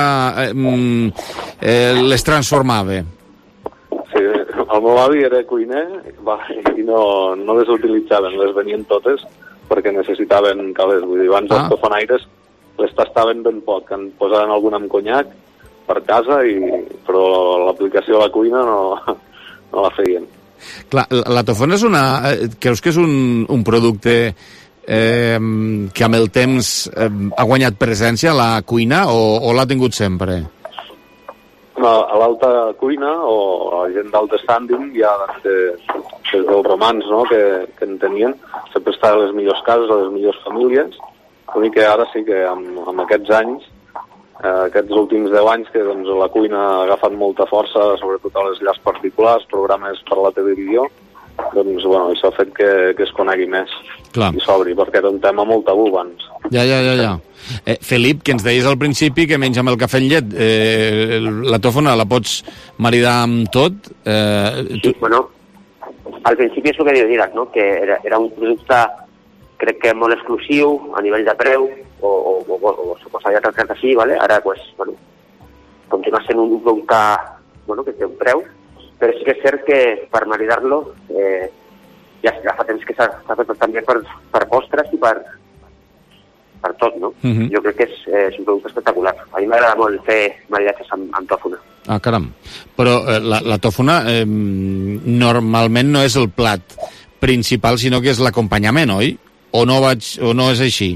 les transformava? Sí, el meu avi era cuiner i no les utilitzaven, les venien totes perquè necessitaven calés. Vull dir, abans els tofonaires les tastaven ben poc, en posaven alguna amb conyac per casa, però l'aplicació a la cuina no la feien. Clar, la tòfona creus que és un producte que amb el temps ha guanyat presència a la cuina o l'ha tingut sempre? A l'alta cuina o a la gent d'alta standing ja des dels romans, no?, que en tenien, sempre està a les millors cases, a les millors famílies. L'únic que ara sí que amb aquests anys, aquests últims 10 anys, que doncs, la cuina ha agafat molta força, sobretot a les llars particulars, programes per a la televisió, doncs bueno, això ha fet que es conegui més. Clar. I s'obri, perquè era un tema molt tabú abans. Ja. Felip, que ens deies al principi que menys amb el cafè amb llet, la tòfona la pots maridar amb tot? Sí, bueno, al principi és el que diu Didac, no?, que era un producte, crec que molt exclusiu a nivell de preu, o se posaria tractat així, ¿vale? Ara, pues, bueno, continua sent un producte, bueno, que té un preu, però sí que és cert que per maridar-lo ja fa temps que s'ha fet també per postres i per tot, no? Jo crec que és un producte espectacular. A mi m'agrada molt fer maridatges amb tòfona. Ah, caram. Però la tòfona normalment no és el plat principal, sinó que és l'acompanyament, oi? O no és així?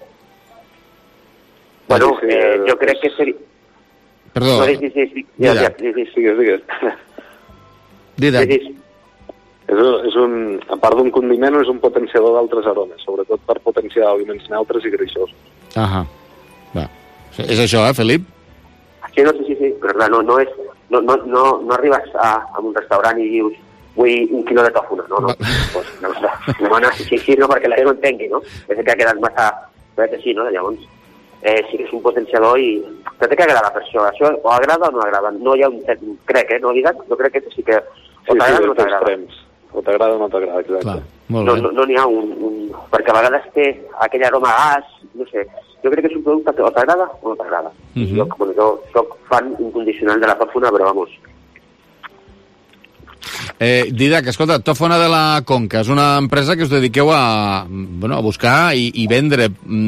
Bueno, jo crec que seria... Perdó. No, digues. Didac. A part d'un condiment, és un potenciador d'altres aromes, sobretot per potenciar aliments neutres i greixosos. Va. És això, Felip? Sí, però clar, no arribes a un restaurant i dius vull un quilo de tòfona, no. Pues, no, sí, no, perquè la gent no entengui, no? És que ha quedat massa... Sí, no? Llavors, sí que és un potenciador i... Però té que agradar per això. Això o agrada o no agrada. No hi ha un... Crec, no dic, jo crec que sí que... O t'agrada o no t'agrada. O t'agrada o no t'agrada, exacte. No n'hi ha un... Perquè a vegades té aquell aroma a gas, no sé. Jo crec que és un producte que o t'agrada o no t'agrada. Jo soc fan incondicional de la tòfona, però vamos... Didac, escolta, Tòfona de la Conca és una empresa que us dediqueu a buscar i vendre.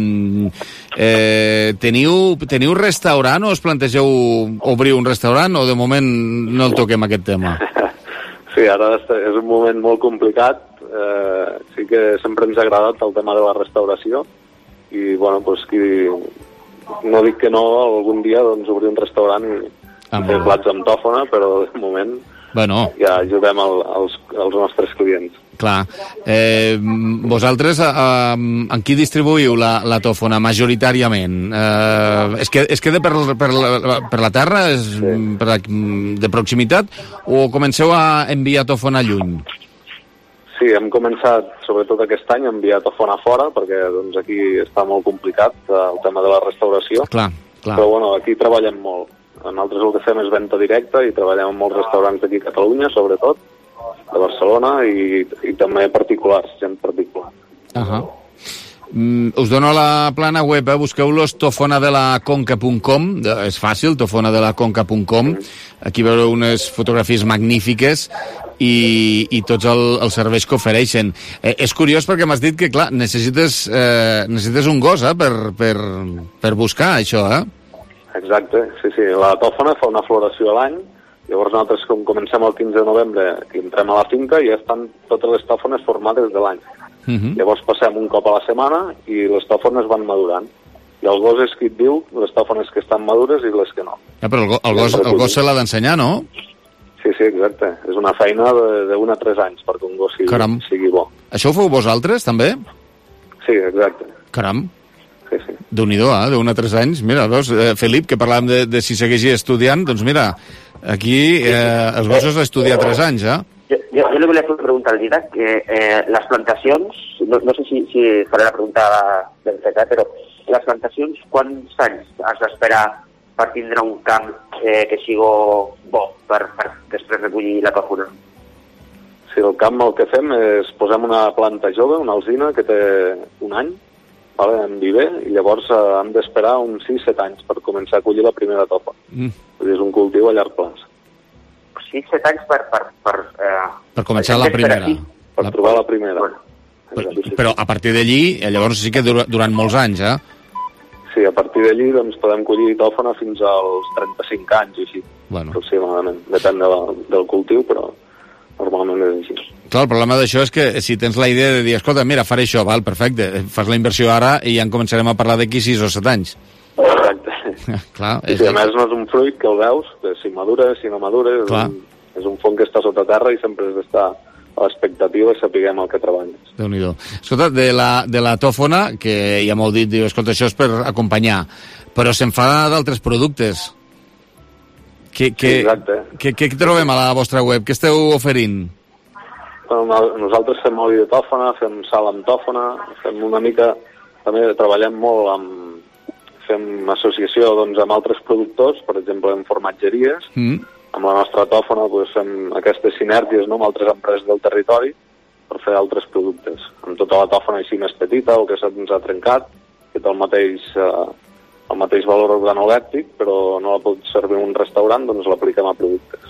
Teniu restaurant o us plantegeu obrir un restaurant o de moment no el toquem aquest tema? Sí, ara és un moment molt complicat. Sí que sempre ens ha agradat el tema de la restauració i, bueno, doncs no dic que no algun dia doncs, obrir un restaurant i fer plats amb tòfona, però de moment ja ajudem els nostres clients. Clar. Vosaltres en qui distribuïu la tòfona majoritàriament? Es queda per la terra? És de proximitat? O comenceu a enviar tòfona lluny? Sí, hem començat, sobretot aquest any, a enviar tòfona fora, perquè doncs, aquí està molt complicat el tema de la restauració. Clar. Però bueno, aquí treballem molt. Nosaltres el que fem és venda directa i treballem amb molts restaurants d'aquí a Catalunya, sobretot, de Barcelona, i també particulars, gent particular. Us dono la plana web, busqueu-los tofonadelaconca.com, és fàcil, tofonadelaconca.com. Aquí veureu unes fotografies magnífiques i tots els serveis que ofereixen. És curiós perquè m'has dit que, clar, necessites un gos per buscar això, Exacte, sí. La tòfona fa una floració a l'any. Llavors nosaltres, com comencem el 15 de novembre, entrem a la finca i ja estan totes les tòfones formades de l'any. Llavors passem un cop a la setmana i les tòfones van madurant. I el gos és qui et diu les tòfones que estan madures i les que no. Però el gos se l'ha d'ensenyar, no? Sí, exacte. És una feina d'1 a 3 anys perquè un gos sigui bo. Això ho feu vosaltres, també? Sí, exacte. Caram. Sí. Déu-n'hi-do, d'1 a 3 anys. Mira, veus, Felip, que parlàvem de si segueixi estudiant, doncs mira, aquí els gossos estudiar 3 anys, Jo li volia fer una pregunta al Didac, que les plantacions, no sé si faré la pregunta ben feta, però les plantacions, quants anys has d'esperar per tindre un camp que sigui bo per després recollir la tòfona? Sí, el camp el que fem és posem una planta jove, una alzina, que té un any, en viver, i llavors hem d'esperar uns 6-7 anys per començar a collir la primera tofa. És un cultiu a llarg plaç. 6-7 anys per començar la primera. Per trobar la primera. Però a partir d'allí, llavors sí que durant molts anys, Sí, a partir d'allí doncs, podem collir tòfona fins als 35 anys, així, aproximadament. Depèn del cultiu, però normalment és així. Clar, el problema d'això és que si tens la idea de dir, escolta, mira, faré això, val, perfecte, fas la inversió ara i ja en començarem a parlar d'aquí 6 o 7 anys. Exacte. Clar, I a més no és un fruit que el veus, que si madura, si no madura, és un fong que està sota terra i sempre has d'estar a l'expectativa i sapiguem el que treballes. Déu-n'hi-do. Escolta, de la tòfona, que ja m'ho dit, diu, escolta, això és per acompanyar, però se'n fa d'altres productes. Què trobem a la vostra web? Què esteu oferint? Nosaltres fem oli de tòfona, fem sal amb tòfona, fem una mica, també treballem molt fem associació amb altres productors, per exemple en formatgeries, amb la nostra tòfona fem aquestes sinergies amb altres empreses del territori per fer altres productes. Amb tota la tòfona així més petita o que se'ns ha trencat, que té el mateix valor organolèctric, però no la pot servir en un restaurant, doncs l'apliquem a productes.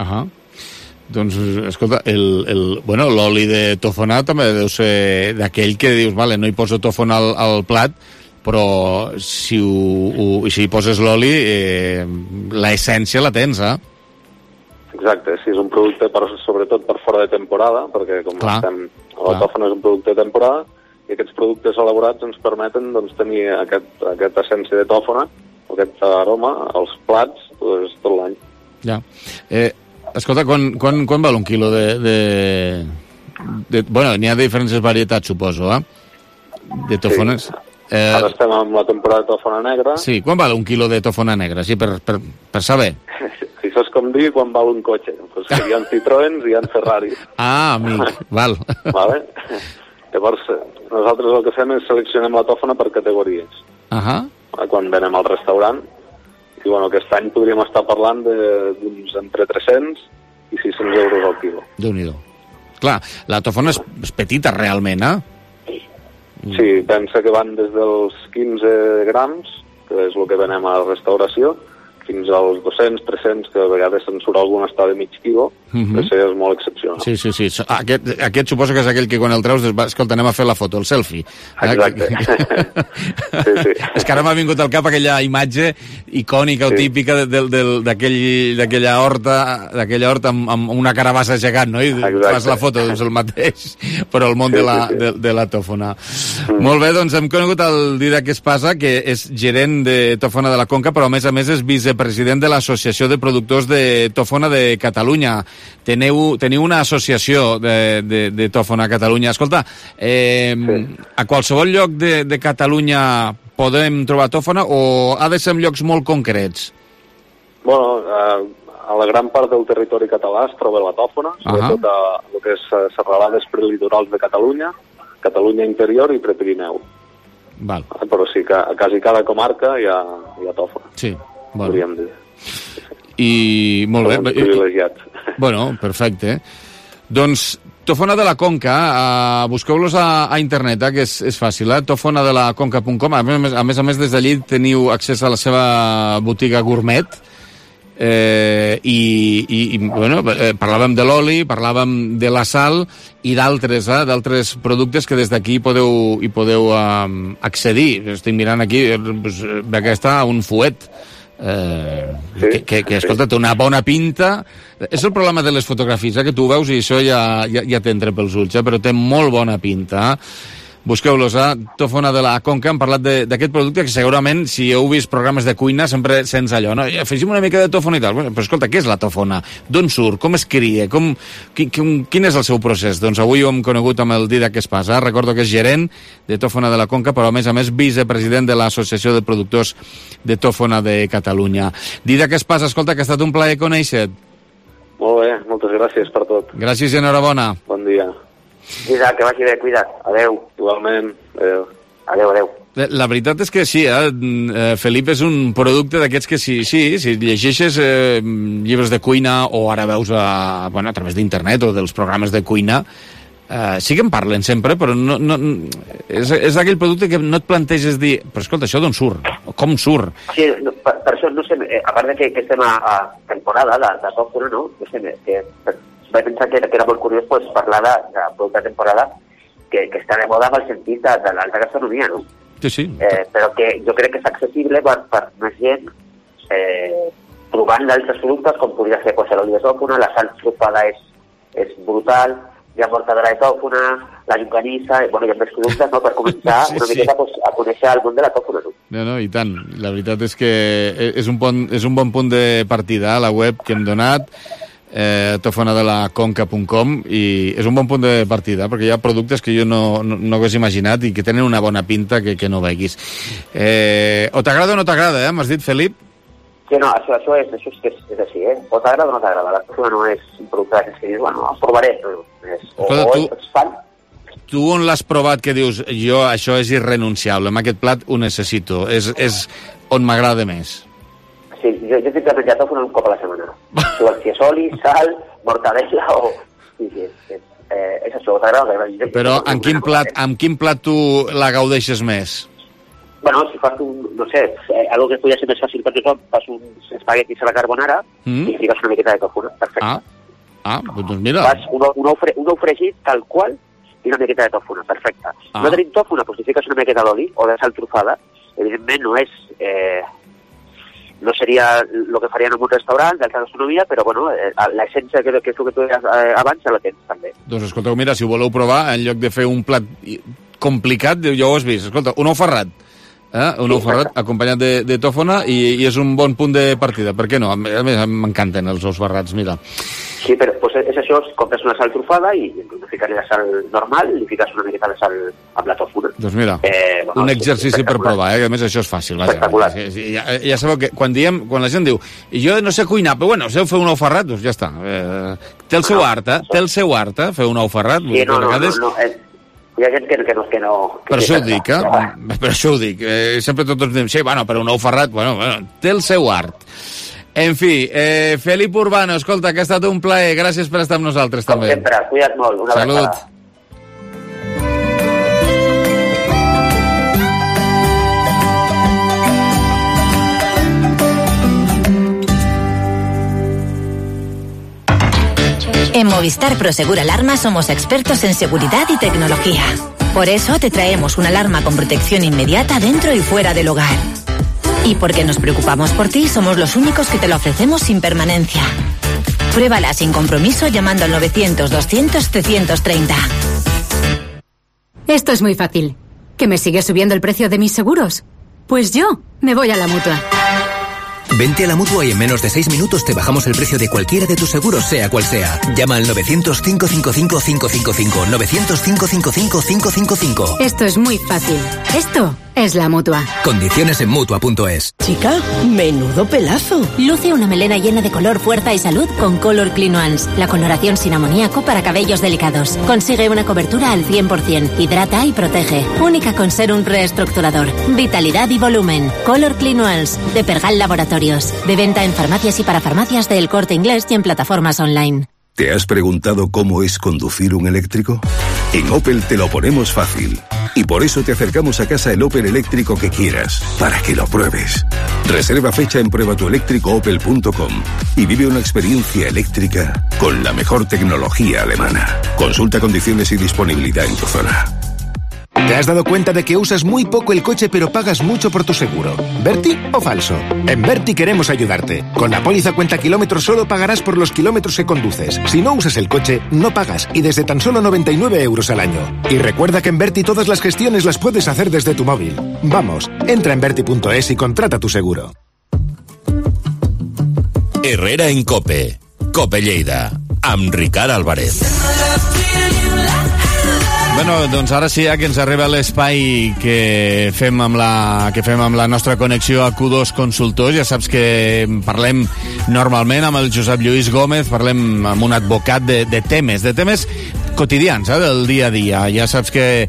Doncs, escolta, l'oli de tòfona també deu ser d'aquell que dius, vale, no hi poso tòfona al plat, però si hi poses l'oli, l'essència la tens, Exacte, sí, és un producte sobretot per fora de temporada, perquè com la tòfona és un producte de temporada, i aquests productes elaborats ens permeten tenir aquesta essència de tòfona, aquest aroma als plats tot l'any. Ja. Escolta, quan val un quilo de... Bueno, n'hi ha diferents varietats, suposo, de tòfones. Sí. Ara estem amb la temporada de tòfona negra. Sí, quan val un quilo de tòfona negra? Sí, per saber. Si saps com dir, quan val un cotxe. Pues hi ha Citroëns i hi ha Ferraris. Amic, val. Vale? Llavors, nosaltres el que fem és seleccionem la tòfona per categories. Quan venem al restaurant, i aquest any podríem estar parlant d'uns entre 300 i 600 euros al quilo. Déu-n'hi-do. Clar, la tòfona és petita realment, Sí, pensa que van des dels 15 grams, que és el que venem a la restauració, fins als 200, 300, que a vegades se'n surt algun està de mig quilo, que és molt excepcional. Sí. Aquest suposo que és aquell que quan el treus, escolta, anem a fer la foto, el selfie. Exacte. Sí. És que ara m'ha vingut al cap aquella imatge icònica o típica d'aquella horta amb una carabassa gegant, no? I fas la foto, doncs el mateix, però el món de la tòfona. Molt bé, doncs hem conegut el Didac Espasa, que és gerent de tòfona de la Conca, però a més és vicepresident de l'Associació de Productors de Tòfona de Catalunya. Teniu una associació de tòfona a Catalunya. Escolta, a qualsevol lloc de Catalunya podem trobar tòfona o ha de ser en llocs molt concrets? Bueno, a la gran part del territori català es troba la tòfona, sobretot el que és serralades prelitorals de Catalunya, Catalunya interior i Prepirineu. Val. Però sí que a quasi cada comarca hi ha tòfona. Sí. Podríem dir. I molt bé. Privilegiats. Bueno, perfecte. Doncs Tofona de la Conca, busqueu-los a internet, que és fàcil, tofonadelaconca.com. A més, des d'allí teniu accés a la seva botiga gourmet, parlàvem de l'oli, parlàvem de la sal i d'altres productes que des d'aquí hi podeu accedir. Estic mirant aquí, ve que està un fuet, que escolta, té una bona pinta. És el problema de les fotografies, que tu veus i això ja t'entra pels ulls, però té molt bona pinta. Busqueu-los a Tofona de la Conca. Hem parlat d'aquest producte que segurament, si heu vist programes de cuina, sempre sents allò, no? Afegim una mica de tofona i tal. Però escolta, què és la tofona? D'on surt? Com es cria? Quin és el seu procés? Doncs avui ho hem conegut amb el Didac Espasa. Recordo que és gerent de Tofona de la Conca, però a més vicepresident de l'Associació de Productors de Tofona de Catalunya. Didac Espasa, escolta, que ha estat un plaer conèixer-te. Molt bé, moltes gràcies per tot. Gràcies i enhorabona. Bon dia. Cuida't, que vagi bé, cuida't. Adéu. Igualment. Adéu. Adéu. La veritat és que sí, Felip, és un producte d'aquests que si llegeixes llibres de cuina o ara veus a través d'internet o dels programes de cuina, sí que en parlen sempre, però no, és aquell producte que no et planteges dir, però escolta, això d'on surt? Com surt? Sí, per això, no sé, a part de que estem a temporada de tòfona, no? No sé, que vaig pensar que era molt curiós parlar de producte de temporada que està de moda amb el sentit de l'alta gastronomia, no? Sí. Però que jo crec que és accessible per més gent provant d'altres productes, com podria ser l'oli de tòfona, la sal trufada és brutal, hi ha mortadela de tòfona, la llonganissa, hi ha més productes, no?, per començar una miqueta a conèixer el món de la tòfona, no? No, i tant. La veritat és que és un bon punt de partida, la web que hem donat, tofonadelaconca.com, i és un bon punt de partida perquè hi ha productes que jo no hagués imaginat i que tenen una bona pinta que no veguis. O t'agrada o no t'agrada, m'has dit, Felip? Sí, no, això és així, o t'agrada o no t'agrada. La tòfona no és un producte que dius, el provaré, ets fan. Tu on l'has provat que dius, jo això és irrenunciable, amb aquest plat ho necessito, és on m'agrada més? Sí, jo tinc de menjar tòfona un cop a la setmana. Si és oli, sal, mortadela o... Sí, és això, t'agrada. Però amb quin plat tu la gaudeixes més? Bueno, si fas no sé, algo que podria ser més fàcil per tothom, fas uns espaguetis a la carbonara i fiques una miqueta de tòfona, perfecte. Doncs mira. Fas un fregit tal qual i una miqueta de tòfona, perfecte. No tenim tòfona, doncs si fiques una miqueta d'oli o de sal trufada, evidentment no és... no seria el que farien en un restaurant d'alta gastronomia, però l'essència que és el que tu deies abans ja la tens també. Doncs escolteu, mira, si ho voleu provar, en lloc de fer un plat complicat, ja ho has vist, escolta, un ou ferrat, un ou ferrat acompanyat de tòfona i és un bon punt de partida, per què no? A més, m'encanten els ous ferrats, mira. Sí, però és això, compres una sal trufada i en ficar-li la sal normal i li fiques una miqueta de sal amb la tòfona. Doncs mira, un exercici per provar, a més això és fàcil. Espectacular. Ja sabeu que quan la gent diu jo no sé cuinar, però bueno, sé fer un ou ferrat, doncs ja està. Té el seu art, fer un ou ferrat. Sí, no. Hi ha gent que no... Per això ho dic, sempre tots diem, sí, bueno, però un ou ferrat, bueno, té el seu art. En fi, Felip Urbano, escolta, que ha estat un plaer, gràcies per estar amb nosaltres també. Com sempre, cuida't molt, una abraçada. Salut. En Movistar Prosegur Alarma somos expertos en seguridad y tecnología. Por eso te traemos una alarma con protección inmediata dentro y fuera del hogar. Y porque nos preocupamos por ti, somos los únicos que te lo ofrecemos sin permanencia. Pruébala sin compromiso llamando al 900-200-330. Esto es muy fácil. ¿Que me sigue subiendo el precio de mis seguros? Pues yo me voy a la Mutua. Vente a la Mutua y en menos de 6 minutos te bajamos el precio de cualquiera de tus seguros, sea cual sea. Llama al 900-555-555. 900-555-555. Esto es muy fácil. Esto es la Mutua. Condiciones en Mutua.es. Chica, menudo pelazo. Luce una melena llena de color, fuerza y salud con Color Clean Ones. La coloración sin amoníaco para cabellos delicados. Consigue una cobertura al 100%. Hidrata y protege. Única con ser un reestructurador. Vitalidad y volumen. Color Clean Ones. De Pergal Laboratorios. De venta en farmacias y para farmacias de El Corte Inglés y en plataformas online. ¿Te has preguntado cómo es conducir un eléctrico? En Opel te lo ponemos fácil. Y por eso te acercamos a casa el Opel eléctrico que quieras, para que lo pruebes. Reserva fecha en pruebatueléctricoopel.com y vive una experiencia eléctrica con la mejor tecnología alemana. Consulta condiciones y disponibilidad en tu zona. ¿Te has dado cuenta de que usas muy poco el coche pero pagas mucho por tu seguro? ¿Verti o falso? En Verti queremos ayudarte. Con la póliza cuenta kilómetros solo pagarás por los kilómetros que conduces. Si no usas el coche, no pagas y desde tan solo 99 euros al año. Y recuerda que en Verti todas las gestiones las puedes hacer desde tu móvil. Vamos, entra en verti.es y contrata tu seguro. Herrera en COPE. COPE Lleida. Amb Ricard Álvarez. Bueno, doncs ara sí que ens arriba l'espai que fem amb la nostra connexió a Q2 Consultors. Ja saps que parlem normalment amb el Josep Lluís Gómez, parlem amb un advocat de temes quotidians, del dia a dia. Ja saps que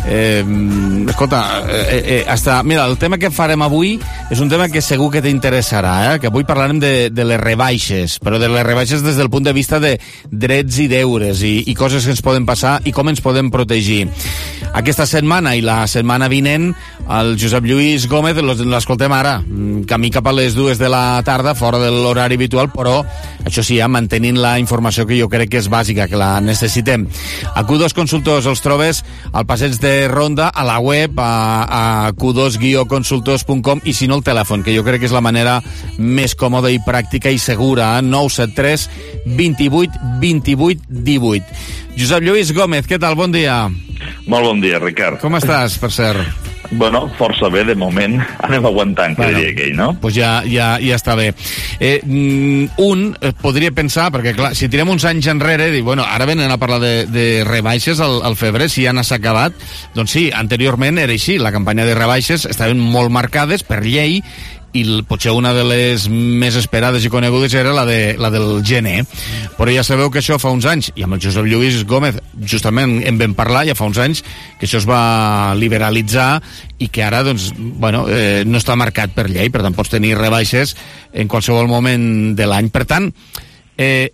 mira, el tema que farem avui és un tema que segur que t'interessarà, que avui parlarem de les rebaixes, però de les rebaixes des del punt de vista de drets i deures i coses que ens poden passar i com ens podem protegir. Aquesta setmana i la setmana vinent el Josep Lluís Gómez l'escoltem ara, camí cap a les 2 de la tarda, fora de l'horari habitual, però això sí, mantenint la informació que jo crec que és bàsica, que la necessitem. A Q2 Consultors els trobes al passeig de Ronda, a la web, a q2-consultors.com, i si no, el telèfon, que jo crec que és la manera més còmoda i pràctica i segura, 973 28 28 18. Josep Lluís Gómez, què tal? Bon dia. Molt bon dia, Ricard. Com estàs, per cert? Bueno, força bé, de moment. Anem aguantant, que diria aquell, no? Pues ja està bé. Un podria pensar, perquè clar, si tirem uns anys enrere, dir, bueno, ara venen a parlar de rebaixes al febrer, si ja n'has acabat, doncs sí, anteriorment era així, la campanya de rebaixes estaven molt marcades per llei, i potser una de les més esperades i conegudes era la del gener. Però ja sabeu que això fa uns anys, i amb el Josep Lluís Gómez justament en vam parlar, ja fa uns anys que això es va liberalitzar i que ara, doncs, bueno, no està marcat per llei, per tant pots tenir rebaixes en qualsevol moment de l'any. Per tant, és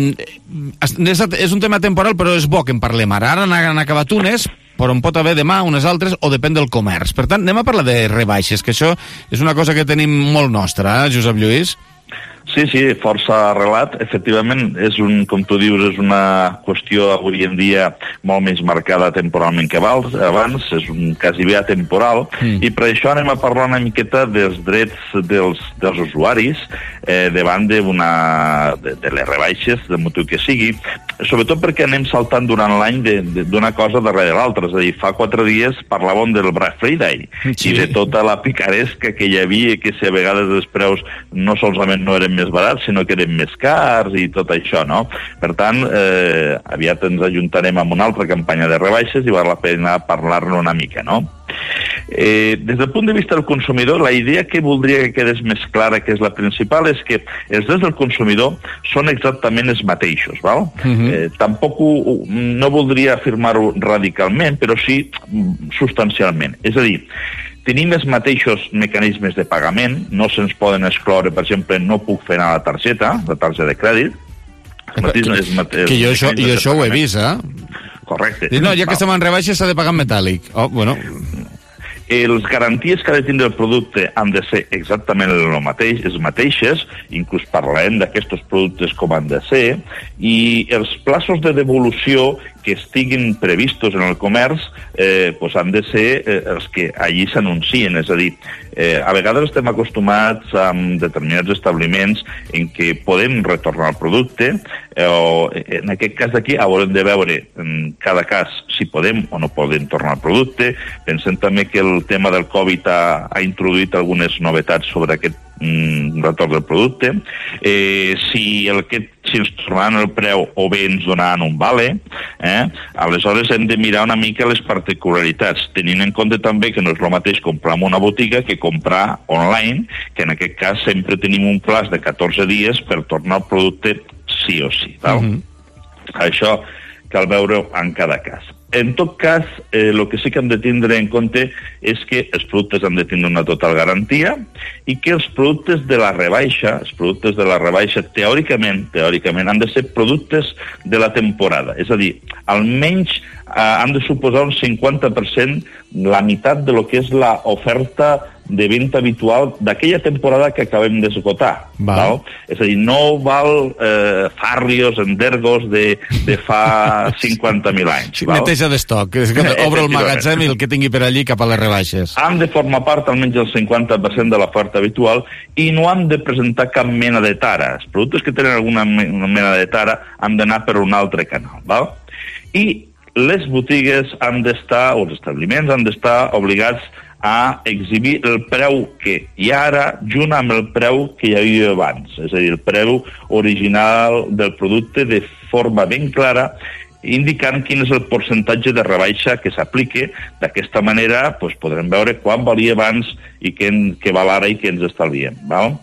un tema temporal, però és bo que en parlem ara. Ara n'han acabat unes, però en pot haver demà unes altres, o depèn del comerç. Per tant, anem a parlar de rebaixes, que això és una cosa que tenim molt nostra, Josep Lluís? Sí, força arrelat. Efectivament, com tu dius, és una qüestió avui en dia molt més marcada temporalment que abans, és un quasi atemporal, i per això anem a parlar una miqueta dels drets dels usuaris davant de les rebaixes, del motiu que sigui, sobretot perquè anem saltant durant l'any d'una cosa darrere l'altra. És a dir, fa 4 dies parlàvem del Black Friday i de tota la picaresca que hi havia, que si a vegades els preus no solament no eren més barats, sinó que eren més cars i tot això, no? Per tant, aviat ens ajuntarem amb una altra campanya de rebaixes i val la pena parlar-ne una mica, no? Des del punt de vista del consumidor, la idea que voldria que quedés més clara, que és la principal, és que els drets del consumidor són exactament els mateixos, val? Tampoc no voldria afirmar-ho radicalment, però sí substancialment. És a dir, tenim els mateixos mecanismes de pagament, no se'ns poden excloure, per exemple, no puc fer anar la targeta de crèdit. Que jo això ho he vist, Correcte. No, ja que estem en rebaixa s'ha de pagar en metàl·lic. Bueno. Les garanties que ha de tindre el producte han de ser exactament les mateixes, inclús parlarem d'aquests productes com han de ser, i els plaços de devolució que estiguin previstos en el comerç han de ser els que allí s'anuncien. És a dir, a vegades estem acostumats amb determinats establiments en què podem retornar el producte, o en aquest cas d'aquí haurem de veure en cada cas si podem o no podem tornar el producte. Pensem també que el tema del Covid ha introduït algunes novetats sobre aquest retorn del producte. Si ens tornaran el preu o bé ens donaran un vale, aleshores hem de mirar una mica les particularitats, tenint en compte també que no és el mateix comprar en una botiga que comprar online, que en aquest cas sempre tenim un plaç de 14 dies per tornar el producte sí o sí. Això cal veure en cada cas. En tot cas, el que sí que hem de tindre en compte és que els productes han de tindre una total garantia i que els productes de la rebaixa, teòricament han de ser productes de la temporada. És a dir, almenys han de suposar un 50%, la meitat de lo que és l'oferta de venda habitual d'aquella temporada que acabem d'esgotar. És a dir, no val farrios, endergos de fa 50.000 anys. Neteja d'estoc, obre el magatzem i el que tingui per allí cap a les rebaixes. Han de formar part almenys el 50% de l'oferta habitual i no han de presentar cap mena de tara. Els productes que tenen alguna mena de tara han d'anar per un altre canal. I les botigues han d'estar, o els establiments han d'estar obligats a exhibir el preu que hi ha ara junt amb el preu que hi havia abans, és a dir, el preu original del producte de forma ben clara, indicant quin és el percentatge de rebaixa que s'aplique. D'aquesta manera podrem veure quan valia abans i què val ara i què ens estalviem.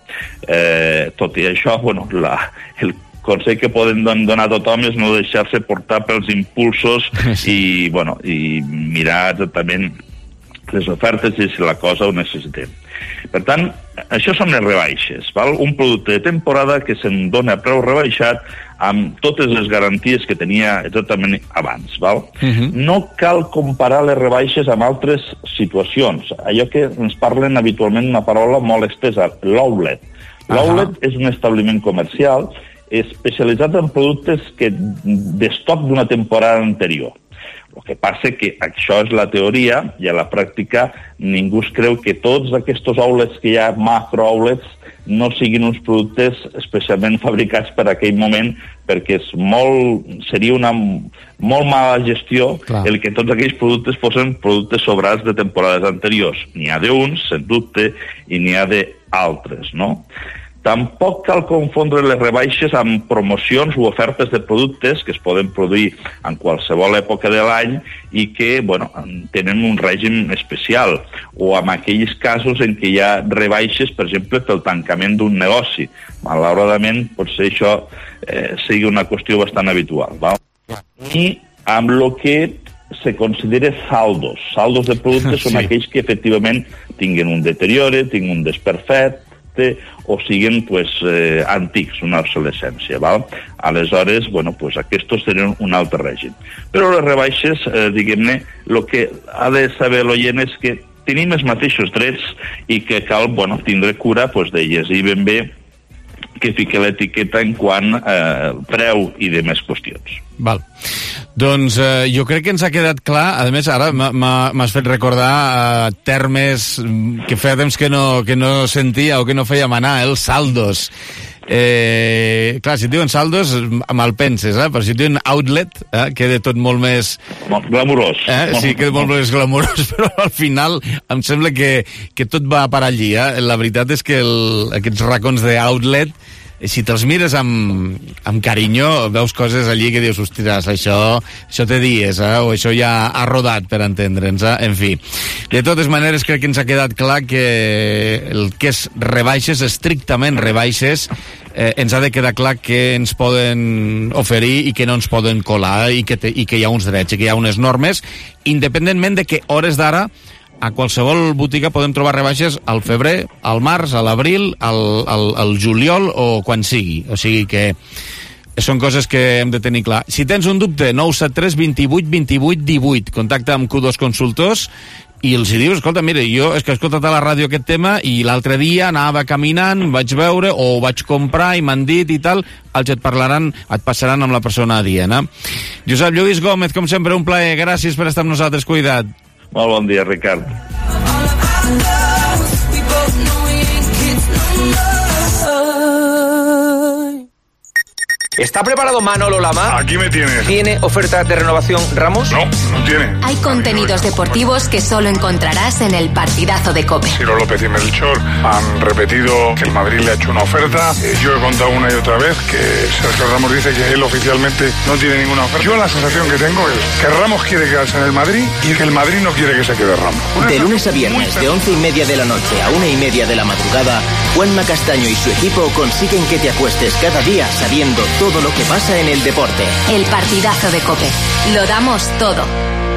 Tot i això, el consell que poden donar a tothom és no deixar-se portar pels impulsos i mirar exactament les ofertes i si la cosa ho necessitem. Per tant, això són les rebaixes. Un producte de temporada que se'n dona a preu rebaixat amb totes les garanties que tenia exactament abans. No cal comparar les rebaixes amb altres situacions. Allò que ens parlen habitualment una paraula molt estesa, l'outlet. L'outlet és un establiment comercial especialitzat en productes d'estoc d'una temporada anterior. El que passa que això és la teoria i a la pràctica ningú es creu que tots aquests outlets que hi ha, macro-outlets, no siguin uns productes especialment fabricats per aquell moment, perquè seria una molt mala gestió el que tots aquells productes fossin productes sobrats de temporades anteriors. N'hi ha d'uns, sens dubte, i n'hi ha d'altres, no? Tampoc cal confondre les rebaixes amb promocions o ofertes de productes que es poden produir en qualsevol època de l'any i que tenen un règim especial, o amb aquells casos en què hi ha rebaixes, per exemple, pel tancament d'un negoci. Malauradament, potser això sigui una qüestió bastant habitual. I amb el que se considera saldos. Saldos de productes són aquells que efectivament tinguen un deteriore, tinguin un desperfecte, o siguin antics, una obsolescència. Aleshores, aquests tenen un altre règim. Però les rebaixes, diguem-ne, el que ha de saber l'oient és que tenim els mateixos drets i que cal tindre cura de llegir ben bé que fiqui l'etiqueta en quant preu i de més qüestions. Doncs jo crec que ens ha quedat clar. A més, ara m'has fet recordar termes que feia temps que no sentia o que no fèiem anar, els saldos. Clar, si et diuen saldos, mal penses, però si et diuen outlet, queda tot molt més... Glamurós. Sí, queda molt més glamurós, però al final em sembla que tot va per allí. La veritat és que aquests racons d'outlet, si te'ls mires amb carinyo, veus coses allí que dius, ostres, això té dies, o això ja ha rodat, per entendre'ns. En fi, de totes maneres, crec que ens ha quedat clar que el que és rebaixes, estrictament rebaixes, ens ha de quedar clar que ens poden oferir i que no ens poden colar i que hi ha uns drets i que hi ha unes normes, independentment de que hores d'ara a qualsevol botiga podem trobar rebaixes al febrer, al març, a l'abril, al juliol o quan sigui. O sigui que són coses que hem de tenir clar. Si tens un dubte, 973 28 28 18. Contacta amb Q2 Consultors i els hi dius, escolta, mira, jo és que he escoltat a la ràdio aquest tema i l'altre dia anava caminant, vaig veure o ho vaig comprar i m'han dit i tal, els et passaran amb la persona adient. Josep Lluís Gómez, com sempre, un plaer. Gràcies per estar amb nosaltres. Cuida't. Molt bon dia, Ricard. ¿Está preparado Manolo Lama? Aquí me tienes. ¿Tiene oferta de renovación Ramos? No, no tiene. Hay contenidos deportivos que solo encontrarás en el partidazo de COPE. Ciro López y Melchor han repetido que el Madrid le ha hecho una oferta. Yo he contado una y otra vez que Sergio Ramos dice que él oficialmente no tiene ninguna oferta. Yo la sensación que tengo es que Ramos quiere quedarse en el Madrid y que el Madrid no quiere que se quede Ramos. De lunes a viernes, de 11:30 de la noche a 1:30 de la madrugada, Juanma Castaño y su equipo consiguen que te acuestes cada día sabiendo todo lo que pasa en el deporte. El partidazo de COPE. Lo damos todo.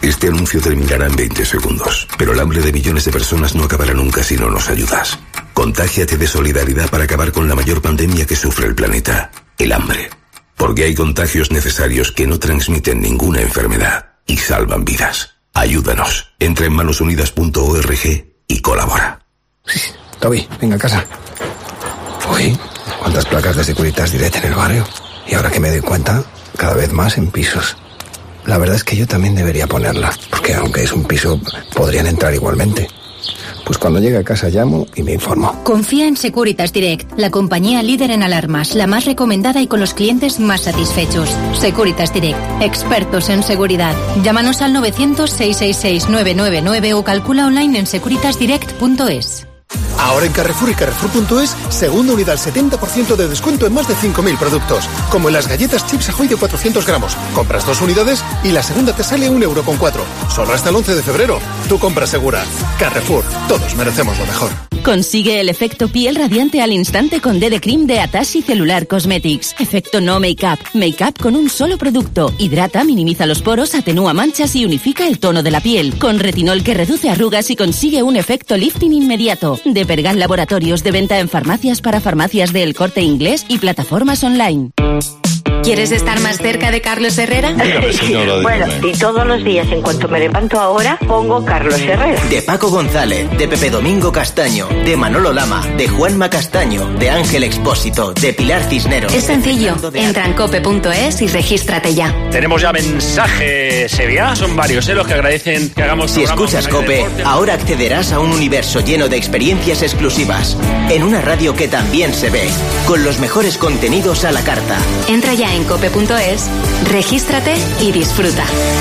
Este anuncio terminará en 20 segundos, pero el hambre de millones de personas no acabará nunca si no nos ayudas. Contágiate de solidaridad para acabar con la mayor pandemia que sufre el planeta, el hambre. Porque hay contagios necesarios que no transmiten ninguna enfermedad y salvan vidas. Ayúdanos. Entra en manosunidas.org y colabora. Toby, venga a casa. Uy, cuántas placas de Securitas Direct en el barrio. Y ahora que me doy cuenta, cada vez más en pisos. La verdad es que yo también debería ponerlas, porque aunque es un piso, podrían entrar igualmente. Pues cuando llegue a casa llamo y me informo. Confía en Securitas Direct, la compañía líder en alarmas, la más recomendada y con los clientes más satisfechos. Securitas Direct, expertos en seguridad. Llámanos al 900-666-999 o calcula online en securitasdirect.es. Ahora en Carrefour y Carrefour.es, segunda unidad al 70% de descuento en más de 5.000 productos. Como en las galletas Chips Ahoy de 400 gramos. Compras 2 unidades y la segunda te sale 1,4 €. Solo hasta el 11 de febrero. Tu compra segura. Carrefour. Todos merecemos lo mejor. Consigue el efecto piel radiante al instante con DD Cream de Atashi Cellular Cosmetics. Efecto no make-up. Make-up con un solo producto. Hidrata, minimiza los poros, atenúa manchas y unifica el tono de la piel. Con retinol que reduce arrugas y consigue un efecto lifting inmediato. De Pergan Laboratorios, de venta en farmacias para farmacias de El Corte Inglés y plataformas online. ¿Quieres estar más cerca de Carlos Herrera? Bueno, y todos los días, en cuanto me levanto ahora, pongo Carlos Herrera. De Paco González, de Pepe Domingo Castaño, de Manolo Lama, de Juanma Castaño, de Ángel Expósito, de Pilar Cisneros. Es sencillo. Entra en cope.es y regístrate ya. Tenemos ya mensajes, Sevilla. Son varios los que agradecen que hagamos. Si escuchas Cope, ahora accederás a un universo lleno de experiencias exclusivas. En una radio que también se ve, con los mejores contenidos a la carta. Entra ya en cope.es, regístrate y disfruta.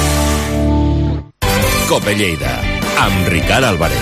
Cope Lleida, amb Ricard Álvarez.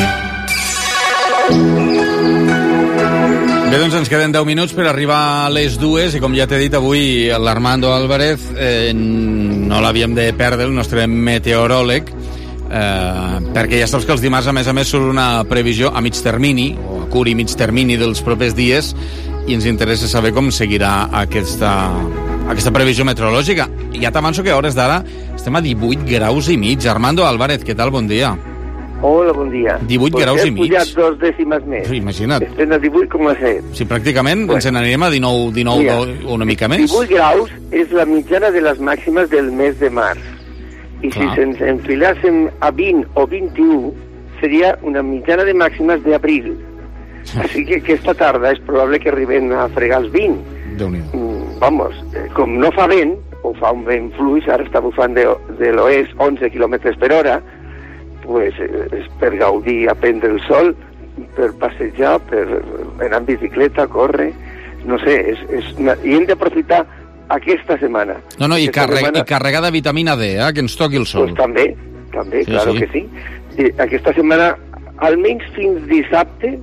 Bé, doncs ens queden 10 minuts per arribar a les 2 i com ja t'he dit avui l'Armando Álvarez no l'havíem de perdre, el nostre meteoròleg, perquè ja saps que els dimarts a més surt una previsió a mig termini o a curt i mig termini dels propers dies i ens interessa saber com seguirà aquesta previsió meteorològica. Ja t'avanço que a hores d'ara estem a 18 graus i mig. Armando Álvarez, què tal? Bon dia. Hola, bon dia. 18 graus i mig. Hem pujat 2 dècimes més. Imagina't. Estem a 18,7. Sí, pràcticament ens n'anirem a 19 o una mica més. 18 graus és la mitjana de les màximes del mes de març. I si ens enfilàssim a 20 o 21, seria una mitjana de màximes d'abril. Així que aquesta tarda és probable que arriben a fregar els 20. Vamos, com no fa vent, o fa un vent fluix, ara està bufant de l'oest 11 km per hora, pues és per gaudir, a prendre el sol, per passejar, per anar en bicicleta, córrer, no sé, i hem d'aprofitar aquesta setmana. No, i carregar de vitamina D, que ens toqui el sol. Pues també, claro que sí. I aquesta setmana, almenys fins dissabte,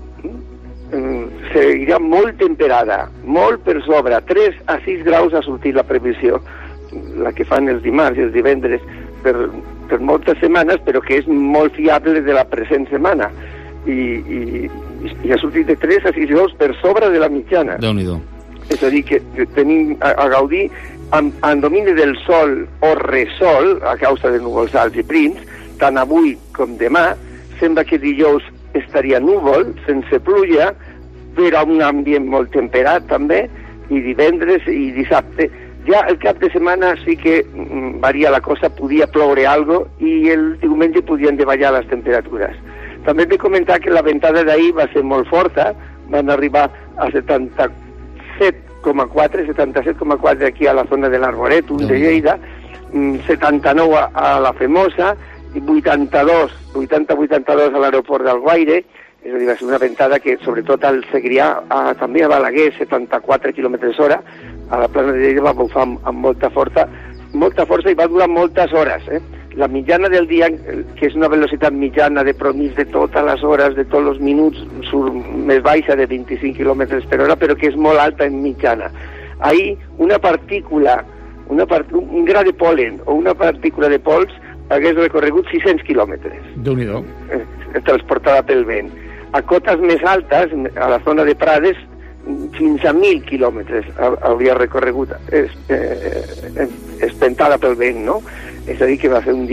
seguirà molt temperada, molt per sobre, 3 a 6 graus ha sortit la previsió, la que fan els dimarts i els divendres per moltes setmanes, però que és molt fiable de la present setmana. I ha sortit de 3 a 6 graus per sobre de la mitjana. Déu-n'hi-do. És a dir, que tenim a gaudir en domini del sol o resol, a causa de núvols alts i prims, tant avui com demà. Sembla que dijous estaria núvol, sense pluja, però un ambient molt temperat també, i divendres i dissabte. Ja el cap de setmana sí que varia la cosa, podia ploure algo i el diumenge podien davallar les temperatures. També hem de comentar que la ventada d'ahir va ser molt forta, van arribar a 77,4 aquí a la zona de l'Arboretum de Lleida, 79 a la Femosa i 80-82 a l'aeroport d'Alguaire. És a dir, va ser una ventada que, sobretot al Segrià, també a Balaguer, 74 km/h, a la plana de Lleida va bufar amb molta força i va durar moltes hores. La mitjana del dia, que és una velocitat mitjana de promís de totes les hores, de tots els minuts, surt més baixa de 25 km/h, però que és molt alta en mitjana. Ahir, una partícula, un gra de pol·len o una partícula de pols hagués recorregut 600 quilòmetres. Déu-n'hi-do. Transportada pel vent. A cotes més altes, a la zona de Prades, fins a 1.000 quilòmetres hauria recorregut espentada pel vent, no? És a dir, que va ser un dia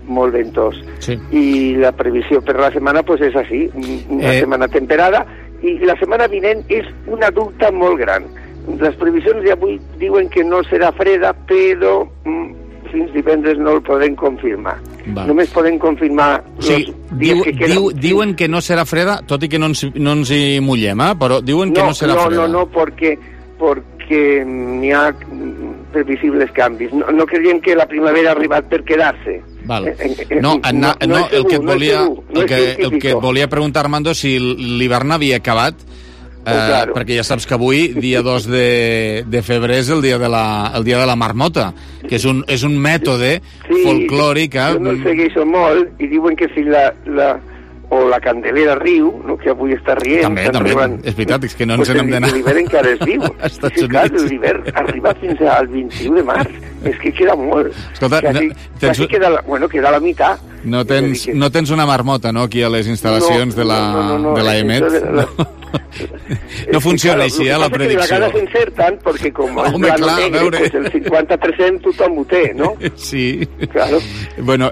molt ventós. Sí. I la previsió per la setmana pues és així, una setmana temperada, i la setmana vinent és una dubte molt gran. Les previsions d'avui diuen que no serà freda, però fins divendres no el podem confirmar. Va. Només podem confirmar diuen que no serà freda, tot i que no ens hi mullem, però diuen que no serà freda. No, perquè n'hi ha previsibles canvis. No creiem que la primavera ha arribat per quedar-se. Val. El que volia preguntar, Armando, si l'hivern havia acabat, claro. Perquè ja saps que avui, dia 2 de febrer, és el dia de la marmota, que és un mètode folclòric. Jo no el segueixo molt, i diuen que si la Candelera riu, no, que avui està rient... També, és veritat, és que no ens n'hem d'anar. L'hivern encara és viu. L'hivern arriba fins al 21 de març. És que queda molt. Escolta, quasi queda la meitat. No tens una marmota, no?, aquí a les instal·lacions de la EMET? No funciona així, la predicció. De vegades encerten, perquè com és negre, pues el 50% tothom ho té, no? Sí. Claro. Bueno,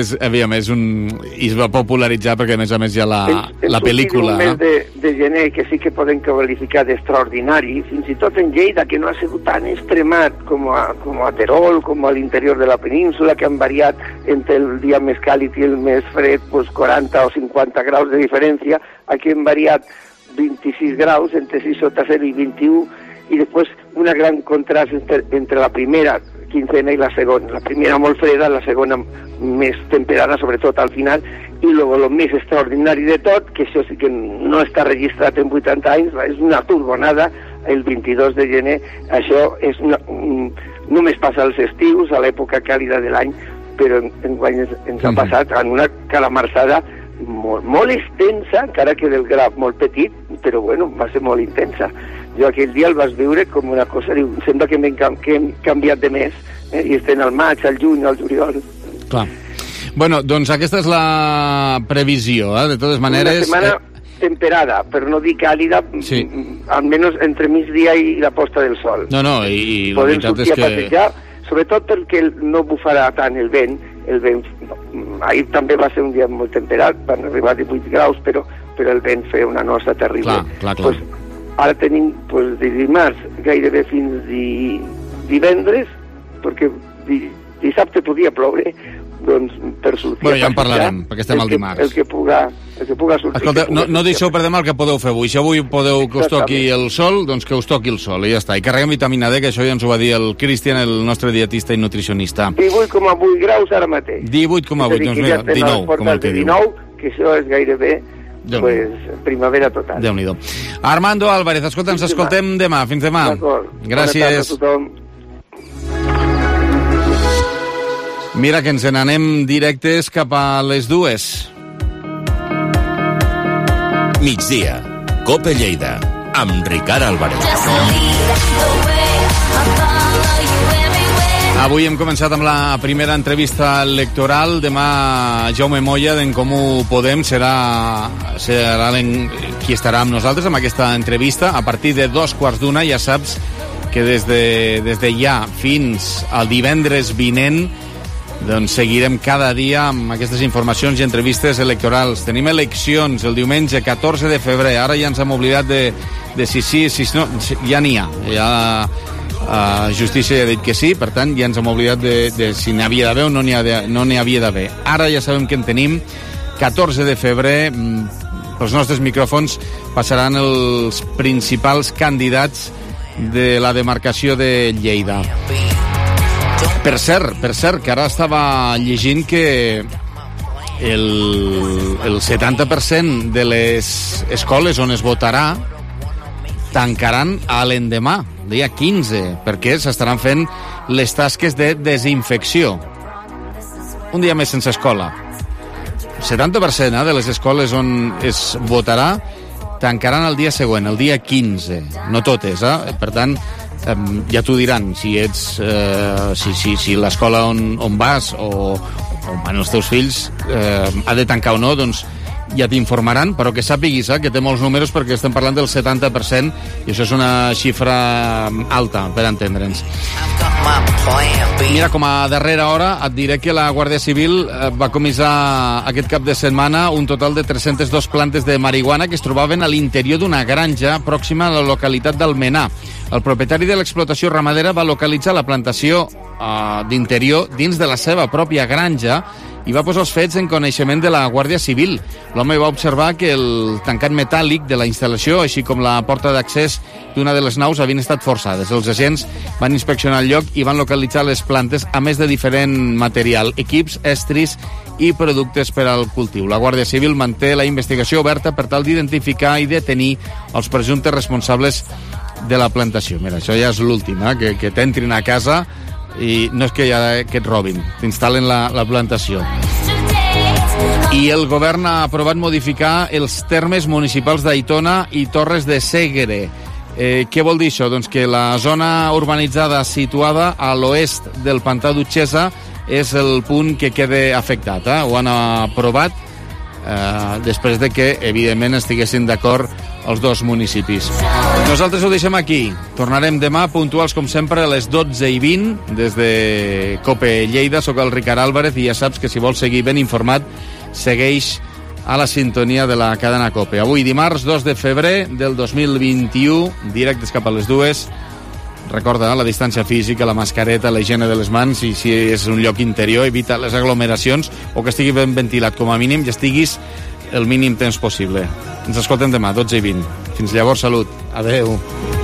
i es va popularitzar perquè, a més hi ha la pel·lícula. Un mes de gener que sí que podem qualificar d'extraordinari, fins i tot en Lleida, que no ha sigut tan extremat com a Terol, com a l'interior de la península, que han variat entre el dia més càlid i el més fred, pues 40 o 50 graus de diferència. Aquí han variat 26 graus, entre 6 sota 0 i 21, i després un gran contrast entre la primera quincena i la segona. La primera molt freda, la segona més temperada, sobretot al final, i el més extraordinari de tot, que això sí que no està registrat en 80 anys, és una turbonada, el 22 de gener. Això només passa als estius, a l'època càlida de l'any, però enguany ens ha passat en una calamarsada molt extensa, encara que del gra molt petit, però bueno, va ser molt intensa. Jo aquell dia el vas viure com una cosa, sembla que hem canviat de mes, i estem al maig, al juny, al juliol. Clar. Bueno, doncs aquesta és la previsió, de totes maneres... Una setmana temperada, però no dir càlida, sí. Almenys entre migdia i la posta del sol. No, i la veritat és que... Podem sortir a passejar, sobretot perquè no bufarà tant el vent. Ahir també va ser un dia molt temperat, van arribar a 18 graus, però el vent feia una nosa terrible. Clar. Pues, ara tenim de dimarts gairebé fins divendres, perquè dissabte podia ploure, doncs per sortir. Bueno, ja en parlarem, perquè estem al dimarts. El que puga sortir. Escolta, no deixeu per demà el que podeu fer avui. Si avui podeu que us toqui el sol, doncs que us toqui el sol, i ja està. I carreguem vitamina D, que això ja ens ho va dir el Cristian, el nostre dietista i nutricionista. 18,8 graus ara mateix. 18,8, doncs mira, 19, com el que diu. 19, que això és gairebé primavera total. Déu-n'hi-do. Armando Álvarez, escolta, ens escoltem demà. Fins demà. Gràcies. Mira que ens n'anem directes cap a les 2. Migdia, COPE Lleida, amb Ricard Álvarez. Avui hem començat amb la primera entrevista electoral. Demà Jaume Moya d'En Comú Podem serà qui estarà amb nosaltres amb aquesta entrevista. A partir de 2:15 ja saps que des de ja fins al divendres vinent doncs seguirem cada dia amb aquestes informacions i entrevistes electorals. Tenim eleccions el diumenge 14 de febrer. Ara ja ens hem oblidat de si no, ja n'hi ha. Ja Justícia ja ha dit que sí, per tant ja ens hem oblidat de si n'hi havia d'haver o no n'hi havia d'haver. Ara ja sabem que en tenim. 14 de febrer, els nostres micròfons passaran els principals candidats de la demarcació de Lleida. Per cert, que ara estava llegint que el 70% de les escoles on es votarà tancaran a l'endemà, dia 15, perquè s'estaran fent les tasques de desinfecció. Un dia més sense escola. 70% de les escoles on es votarà tancaran el dia següent, el dia 15. No totes, Per tant, ja t'ho diran, si ets si l'escola on vas o van els teus fills ha de tancar o no, doncs ja t'informaran, però que sàpiguis que té molts números, perquè estem parlant del 70%, i això és una xifra alta, per entendre'ns. Mira, com a darrera hora et diré que la Guàrdia Civil va comissar aquest cap de setmana un total de 302 plantes de marihuana que es trobaven a l'interior d'una granja pròxima a la localitat d'Almenar. El propietari de l'explotació ramadera va localitzar la plantació d'interior dins de la seva pròpia granja i va posar els fets en coneixement de la Guàrdia Civil. L'home va observar que el tancat metàl·lic de la instal·lació, així com la porta d'accés d'una de les naus, havien estat forçades. Els agents van inspeccionar el lloc i van localitzar les plantes, a més de diferent material, equips, estris i productes per al cultiu. La Guàrdia Civil manté la investigació oberta per tal d'identificar i detenir els presumptes responsables de la plantació. Mira, això ja és l'últim, que t'entrin a casa i no és que et robin, t'instal·len la plantació. I el govern ha aprovat modificar els termes municipals d'Aitona i Torres de Segre. Què vol dir això? Doncs que la zona urbanitzada situada a l'oest del pantà d'Utxesa és el punt que queda afectat. Ho han aprovat després de que, evidentment, estiguessin d'acord els dos municipis. Nosaltres ho deixem aquí. Tornarem demà, puntuals com sempre, a les 12:20, des de COPE Lleida. Soc el Ricard Álvarez i ja saps que si vols seguir ben informat, segueix a la sintonia de la cadena COPE. Avui, dimarts 2 de febrer del 2021, directes cap a les 2. Recorda la distància física, la mascareta, la higiene de les mans, i si és un lloc interior, evita les aglomeracions o que estigui ben ventilat com a mínim i estiguis el mínim temps possible. Ens escoltem demà, 12:20. Fins llavors, salut. Adeu.